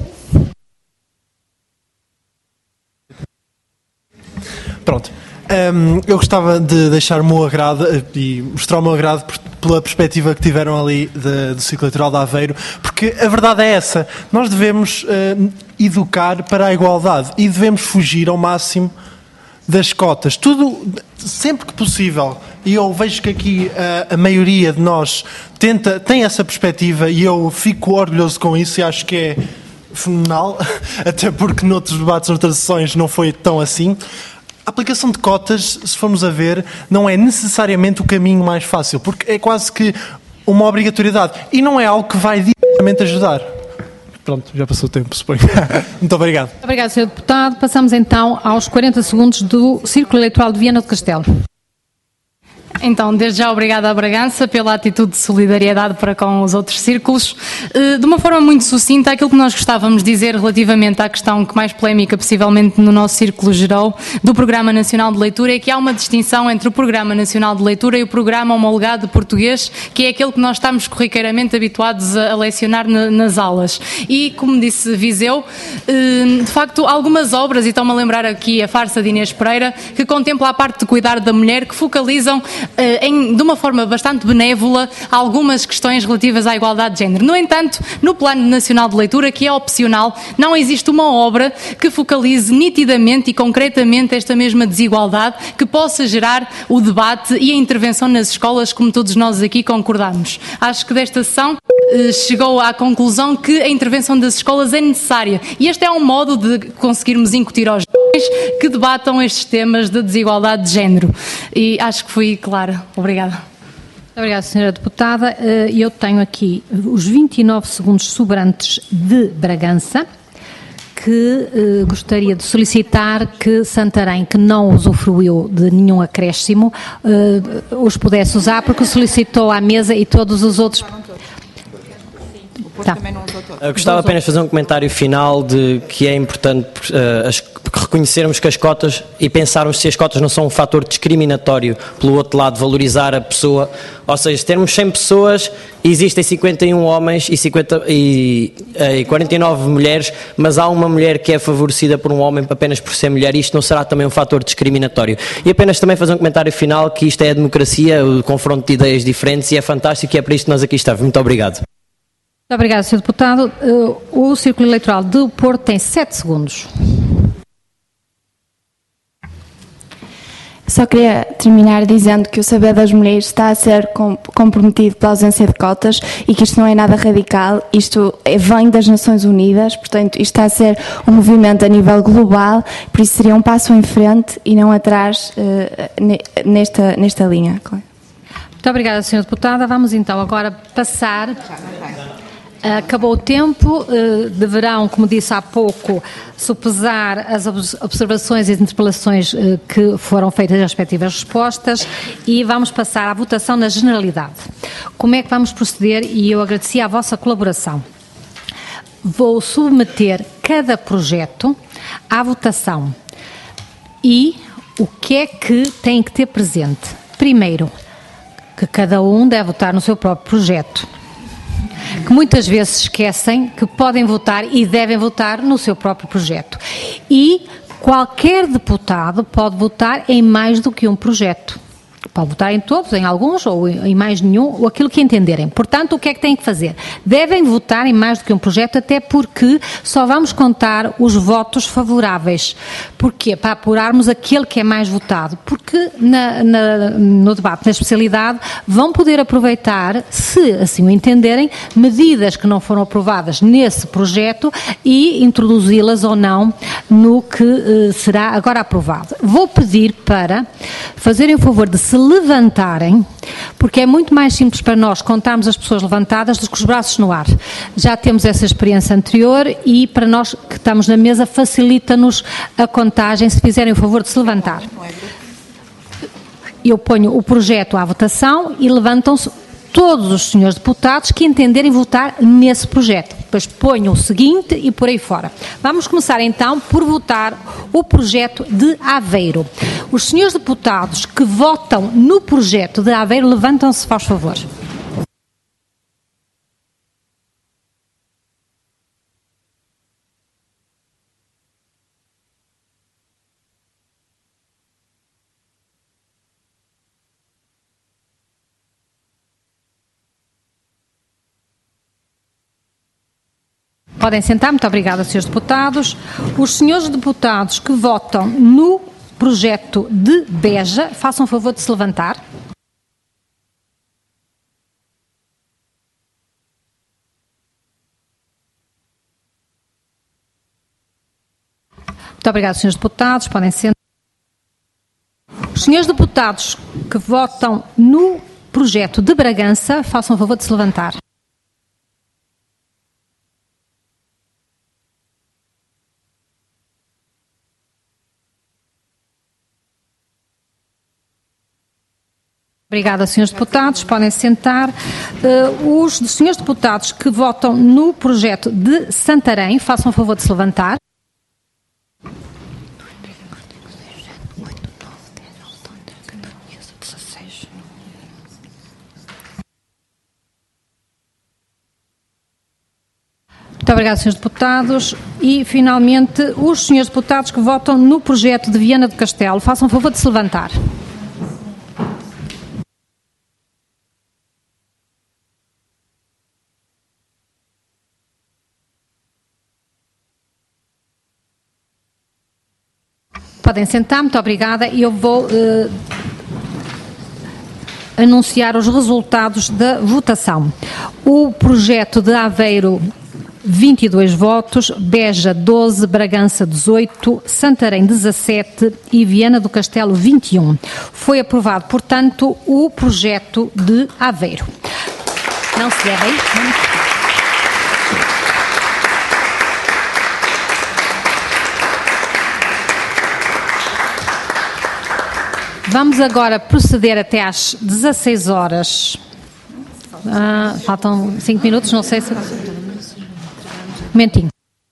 Pronto. Um, eu gostava de deixar o meu agrado e mostrar o meu agrado pela perspectiva que tiveram ali de, do ciclo eleitoral de Aveiro, porque a verdade é essa, nós devemos uh, educar para a igualdade e devemos fugir ao máximo das cotas, tudo, sempre que possível, e eu vejo que aqui uh, a maioria de nós tenta, tem essa perspectiva e eu fico orgulhoso com isso e acho que é fenomenal, até porque noutros debates, noutras sessões não foi tão assim. A aplicação de cotas, se formos a ver, não é necessariamente o caminho mais fácil, porque é quase que uma obrigatoriedade e não é algo que vai diretamente ajudar. Pronto, já passou o tempo, suponho. Muito obrigado. Obrigado, senhor Deputado. Passamos então aos quarenta segundos do Círculo Eleitoral de Viana do Castelo. Então, desde já obrigada a Bragança pela atitude de solidariedade para com os outros círculos. De uma forma muito sucinta, aquilo que nós gostávamos de dizer relativamente à questão que mais polémica possivelmente no nosso círculo gerou do Programa Nacional de Leitura é que há uma distinção entre o Programa Nacional de Leitura e o Programa Homologado de Português, que é aquele que nós estamos corriqueiramente habituados a lecionar nas aulas. E, como disse Viseu, de facto, algumas obras, e estou-me a lembrar aqui a farsa de Inês Pereira, que contempla a parte de cuidar da mulher, que focalizam em, de uma forma bastante benévola algumas questões relativas à igualdade de género. No entanto, no Plano Nacional de Leitura, que é opcional, não existe uma obra que focalize nitidamente e concretamente esta mesma desigualdade, que possa gerar o debate e a intervenção nas escolas, como todos nós aqui concordamos. Acho que desta sessão eh, chegou à conclusão que a intervenção das escolas é necessária, e este é um modo de conseguirmos incutir aos jovens que debatam estes temas de desigualdade de género. E acho que fui clara. Obrigada. Obrigada, senhora Deputada. Eu tenho aqui os vinte e nove segundos sobrantes de Bragança, que eh, gostaria de solicitar que Santarém, que não usufruiu de nenhum acréscimo, eh, os pudesse usar, porque solicitou à mesa e todos os outros... Tá. Eu gostava apenas de fazer um comentário final de que é importante uh, as, reconhecermos que as cotas e pensarmos se as cotas não são um fator discriminatório, pelo outro lado valorizar a pessoa, ou seja, se termos cem pessoas, existem cinquenta e um homens e, cinquenta, e, e quarenta e nove mulheres, mas há uma mulher que é favorecida por um homem apenas por ser mulher, e isto não será também um fator discriminatório. E apenas também fazer um comentário final que isto é a democracia, o confronto de ideias diferentes, e é fantástico, e é para isto que nós aqui estamos. Muito obrigado. Muito obrigada, senhor Deputado. O Círculo Eleitoral do Porto tem sete segundos. Só queria terminar dizendo que o saber das mulheres está a ser comprometido pela ausência de cotas e que isto não é nada radical, isto vem das Nações Unidas, portanto isto está a ser um movimento a nível global, por isso seria um passo em frente e não atrás uh, nesta, nesta linha. Muito obrigada, senhora Deputada. Vamos então agora passar... Acabou o tempo, deverão, como disse há pouco, sopesar as observações e as interpelações que foram feitas as respectivas respostas, e vamos passar à votação na generalidade. Como é que vamos proceder? E eu agradeci a vossa colaboração. Vou submeter cada projeto à votação. E o que é que tem que ter presente? Primeiro, que cada um deve votar no seu próprio projeto, que muitas vezes esquecem que podem votar e devem votar no seu próprio projeto. E qualquer deputado pode votar em mais do que um projeto. Pode votar em todos, em alguns ou em mais nenhum, ou aquilo que entenderem. Portanto, o que é que têm que fazer? Devem votar em mais do que um projeto, até porque só vamos contar os votos favoráveis. Porquê? Para apurarmos aquele que é mais votado. Porque na, na, no debate, na especialidade, vão poder aproveitar, se assim o entenderem, medidas que não foram aprovadas nesse projeto e introduzi-las ou não no que uh, será agora aprovado. Vou pedir para fazerem o favor de se levantarem, porque é muito mais simples para nós contarmos as pessoas levantadas do que os braços no ar. Já temos essa experiência anterior e para nós que estamos na mesa facilita-nos a contagem, se fizerem o favor de se levantar. Eu ponho o projeto à votação e levantam-se todos os senhores deputados que entenderem votar nesse projeto. Depois ponho o seguinte e por aí fora. Vamos começar então por votar o projeto de Aveiro. Os senhores deputados que votam no projeto de Aveiro, levantam-se, faz favor. Podem sentar. Muito obrigada, senhores deputados. Os senhores deputados que votam no projeto de Beja, façam o favor de se levantar. Muito obrigada, senhores deputados. Podem sentar. Os senhores deputados que votam no projeto de Bragança, façam o favor de se levantar. Obrigada, senhores deputados. Podem sentar. Uh, os senhores deputados que votam no projeto de Santarém, façam o favor de se levantar. Muito obrigada, senhores deputados. E, finalmente, os senhores deputados que votam no projeto de Viana do Castelo, façam o favor de se levantar. Podem sentar, muito obrigada. E eu vou uh, anunciar os resultados da votação. O projeto de Aveiro, vinte e dois votos, Beja doze, Bragança dezoito, Santarém dezassete e Viana do Castelo vinte e um. Foi aprovado, portanto, o projeto de Aveiro. Não se errem. Vamos agora proceder até às dezasseis horas. Ah, faltam cinco minutos, não sei se... Um momentinho.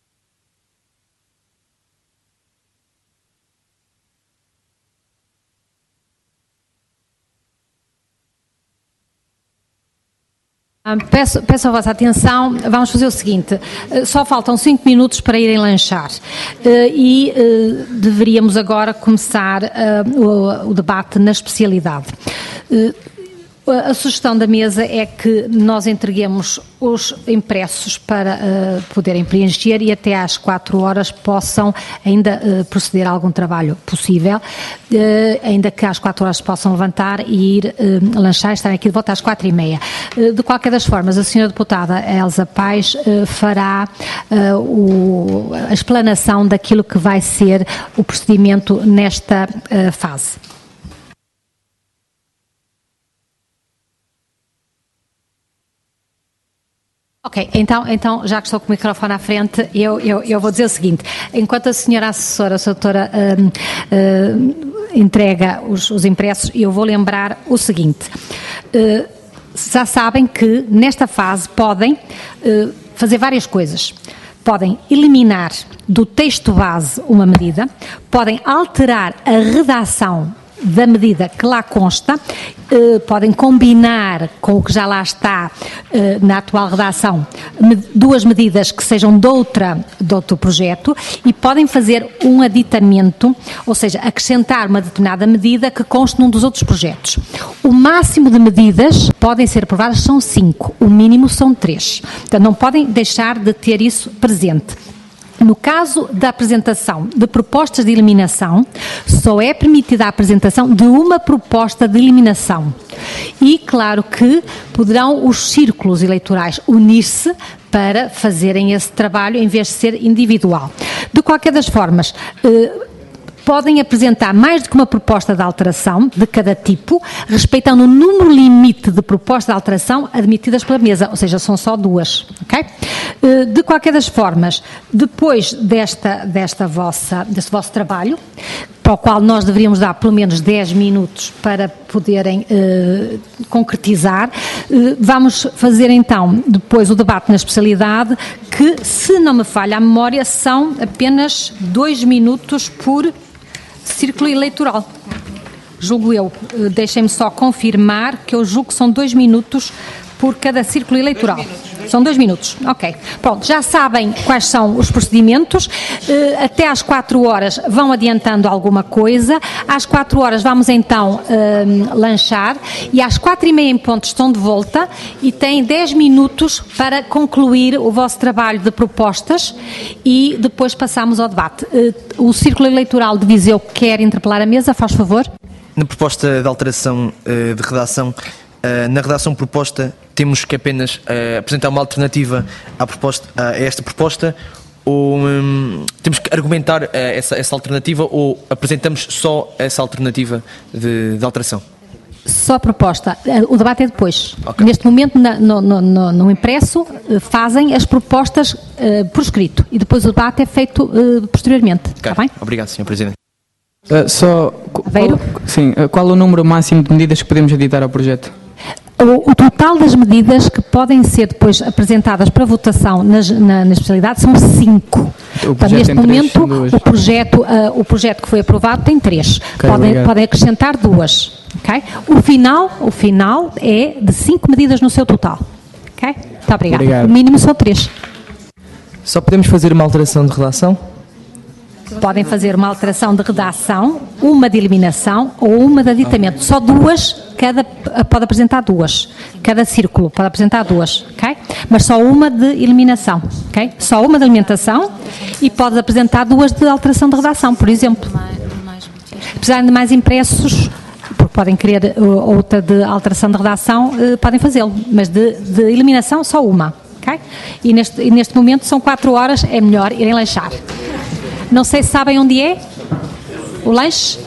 Peço, peço a vossa atenção, vamos fazer o seguinte, só faltam cinco minutos para irem lanchar e deveríamos agora começar o, o debate na especialidade. A sugestão da mesa é que nós entreguemos os impressos para uh, poderem preencher e até às quatro horas possam ainda uh, proceder a algum trabalho possível, uh, ainda que às quatro horas possam levantar e ir uh, lanchar e estarem aqui de volta às quatro e meia. Uh, de qualquer das formas, a senhora deputada Elsa Paes uh, fará uh, o, a explanação daquilo que vai ser o procedimento nesta uh, fase. Ok, então, então, já que estou com o microfone à frente, eu, eu, eu vou dizer o seguinte, enquanto a senhora assessora, a doutora, uh, uh, entrega os, os impressos, eu vou lembrar o seguinte, uh, já sabem que nesta fase podem uh, fazer várias coisas. Podem eliminar do texto base uma medida, podem alterar a redação da medida que lá consta, eh, podem combinar com o que já lá está eh, na atual redação me, duas medidas que sejam de, outra, de outro projeto e podem fazer um aditamento, ou seja, acrescentar uma determinada medida que conste num dos outros projetos. O máximo de medidas podem ser aprovadas são cinco, o mínimo são três. Portanto, não podem deixar de ter isso presente. No caso da apresentação de propostas de eliminação, só é permitida a apresentação de uma proposta de eliminação. E, claro que poderão os círculos eleitorais unir-se para fazerem esse trabalho em vez de ser individual. De qualquer das formas, eh, podem apresentar mais do que uma proposta de alteração de cada tipo, respeitando o número limite de propostas de alteração admitidas pela mesa, ou seja, são só duas, ok? De qualquer das formas, depois desta, desta vossa, deste vosso trabalho, para o qual nós deveríamos dar pelo menos dez minutos para poderem eh, concretizar, eh, vamos fazer então depois o debate na especialidade, que, se não me falha a memória, são apenas dois minutos por círculo eleitoral. Julgo eu, deixem-me só confirmar que eu julgo que são dois minutos por cada círculo eleitoral. Dois são dois minutos, ok. Pronto, já sabem quais são os procedimentos. Até às quatro horas vão adiantando alguma coisa. Às quatro horas vamos então um, lanchar e às quatro e meia em ponto estão de volta e têm dez minutos para concluir o vosso trabalho de propostas e depois passamos ao debate. O círculo eleitoral de Viseu quer interpelar a mesa, faz favor. Na proposta de alteração uh, de redação, uh, na redação proposta temos que apenas uh, apresentar uma alternativa à proposta, uh, a esta proposta, ou um, temos que argumentar uh, essa, essa alternativa, ou apresentamos só essa alternativa de, de alteração? Só proposta. O debate é depois. Okay. Neste momento, na, no, no, no impresso, fazem as propostas uh, por escrito e depois o debate é feito uh, posteriormente. Okay. Está bem? Obrigado, senhor Presidente. Uh, só, Aveiro? Qual, sim, uh, qual o número máximo de medidas que podemos aditar ao projeto? O, o total das medidas que podem ser depois apresentadas para votação nas, na, na especialidade são cinco. Então, neste momento, o projeto, uh, o projeto que foi aprovado tem três. Okay, podem, podem acrescentar duas. Okay? O final, o final é de cinco medidas no seu total. Okay? Muito obrigada. Obrigado. O mínimo são três. Só podemos fazer uma alteração de redação? Podem fazer uma alteração de redação, uma de eliminação ou uma de aditamento. Só duas, cada pode apresentar duas. Cada círculo pode apresentar duas, ok? Mas só uma de eliminação, ok? Só uma de alimentação e pode apresentar duas de alteração de redação, por exemplo. precisarem de mais impressos, porque podem querer outra de alteração de redação, podem fazê-lo, mas de, de eliminação só uma. Okay? E, neste, e neste momento são quatro horas, é melhor irem lanchar. Não sei se sabem onde é o lanche.